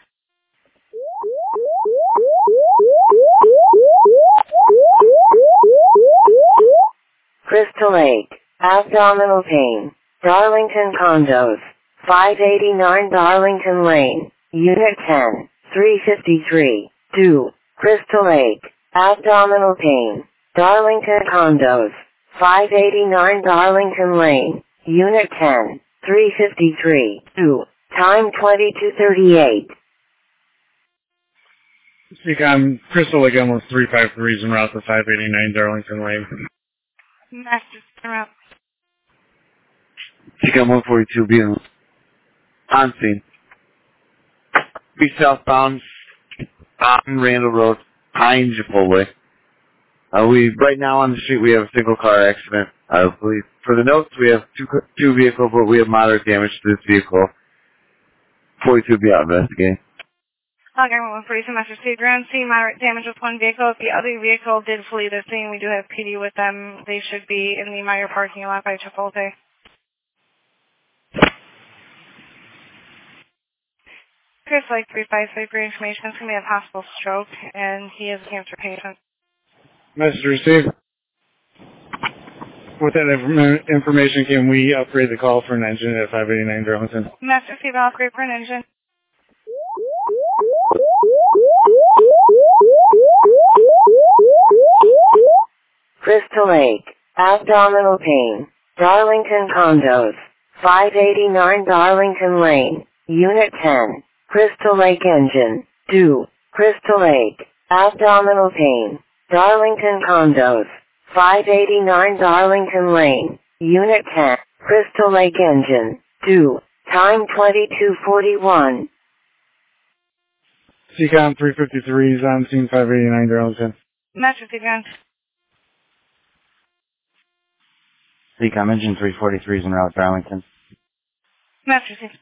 Crystal Lake. Abdominal pain. Darlington Condos. five eighty-nine Darlington Lane. Unit ten. three fifty-three. two. Crystal Lake. Abdominal pain. Darlington Condos. five eighty-nine Darlington Lane. Unit ten. three fifty-three. two. Time twenty-two thirty-eight. C COM, Crystal Lake almost three fifty-three is en route to five eighty-nine Darlington Lane. Master, in route. C COM one forty-two being on scene. Be southbound on Randall Road, behind Chipotle. Uh, we right now on the street we have a single car accident. I believe for the notes we have two two vehicles, but we have moderate damage to this vehicle. forty-two be out investigating. Algonquin one forty-two, Master Steve. Ground scene, moderate damage with one vehicle. If the other vehicle did flee the scene, we do have P D with them. They should be in the Meyer parking lot by Chipotle. Chris Lake three five three for information. It's going to be a possible stroke, and he is a cancer patient. Message received. With that inform- information, can we upgrade the call for an engine at five eighty-nine Darlington? Master Steve, I'll upgrade for an engine. Crystal Lake. Abdominal pain. Darlington Condos. five eighty-nine Darlington Lane. Unit ten. Crystal Lake Engine. two. Crystal Lake. Abdominal pain. Darlington Condos. five eighty-nine Darlington Lane. Unit ten. Crystal Lake Engine. two. Time twenty-two forty-one. C COM three fifty-three is on scene five eighty-nine Darlington. Master Steve, ground. C COM Engine three forty-three is en route, Darlington. Master Steve.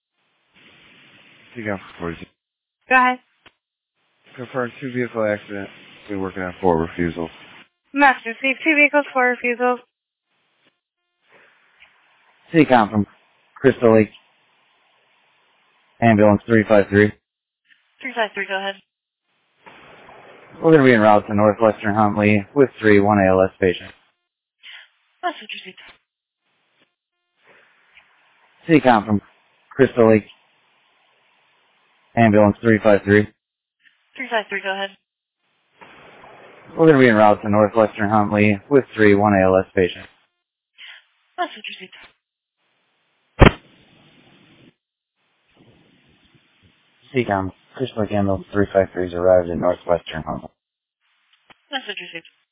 C COM forty-two. Go ahead. Confirmed two vehicle accident. We're working on four refusals. Master Steve, two vehicles, four refusals. C COM from Crystal Lake. Ambulance three five three. three five three, go ahead. We're going to be en route to Northwestern Huntley with three, one A L S patient. Message received. C COM from Crystal Lake. Ambulance three five three. three five three, go ahead. We're going to be en route to Northwestern Huntley with three one A L S patients. Message received. C COM, Chris Lake Ambulance three five three has arrived at Northwestern Huntley. Message received.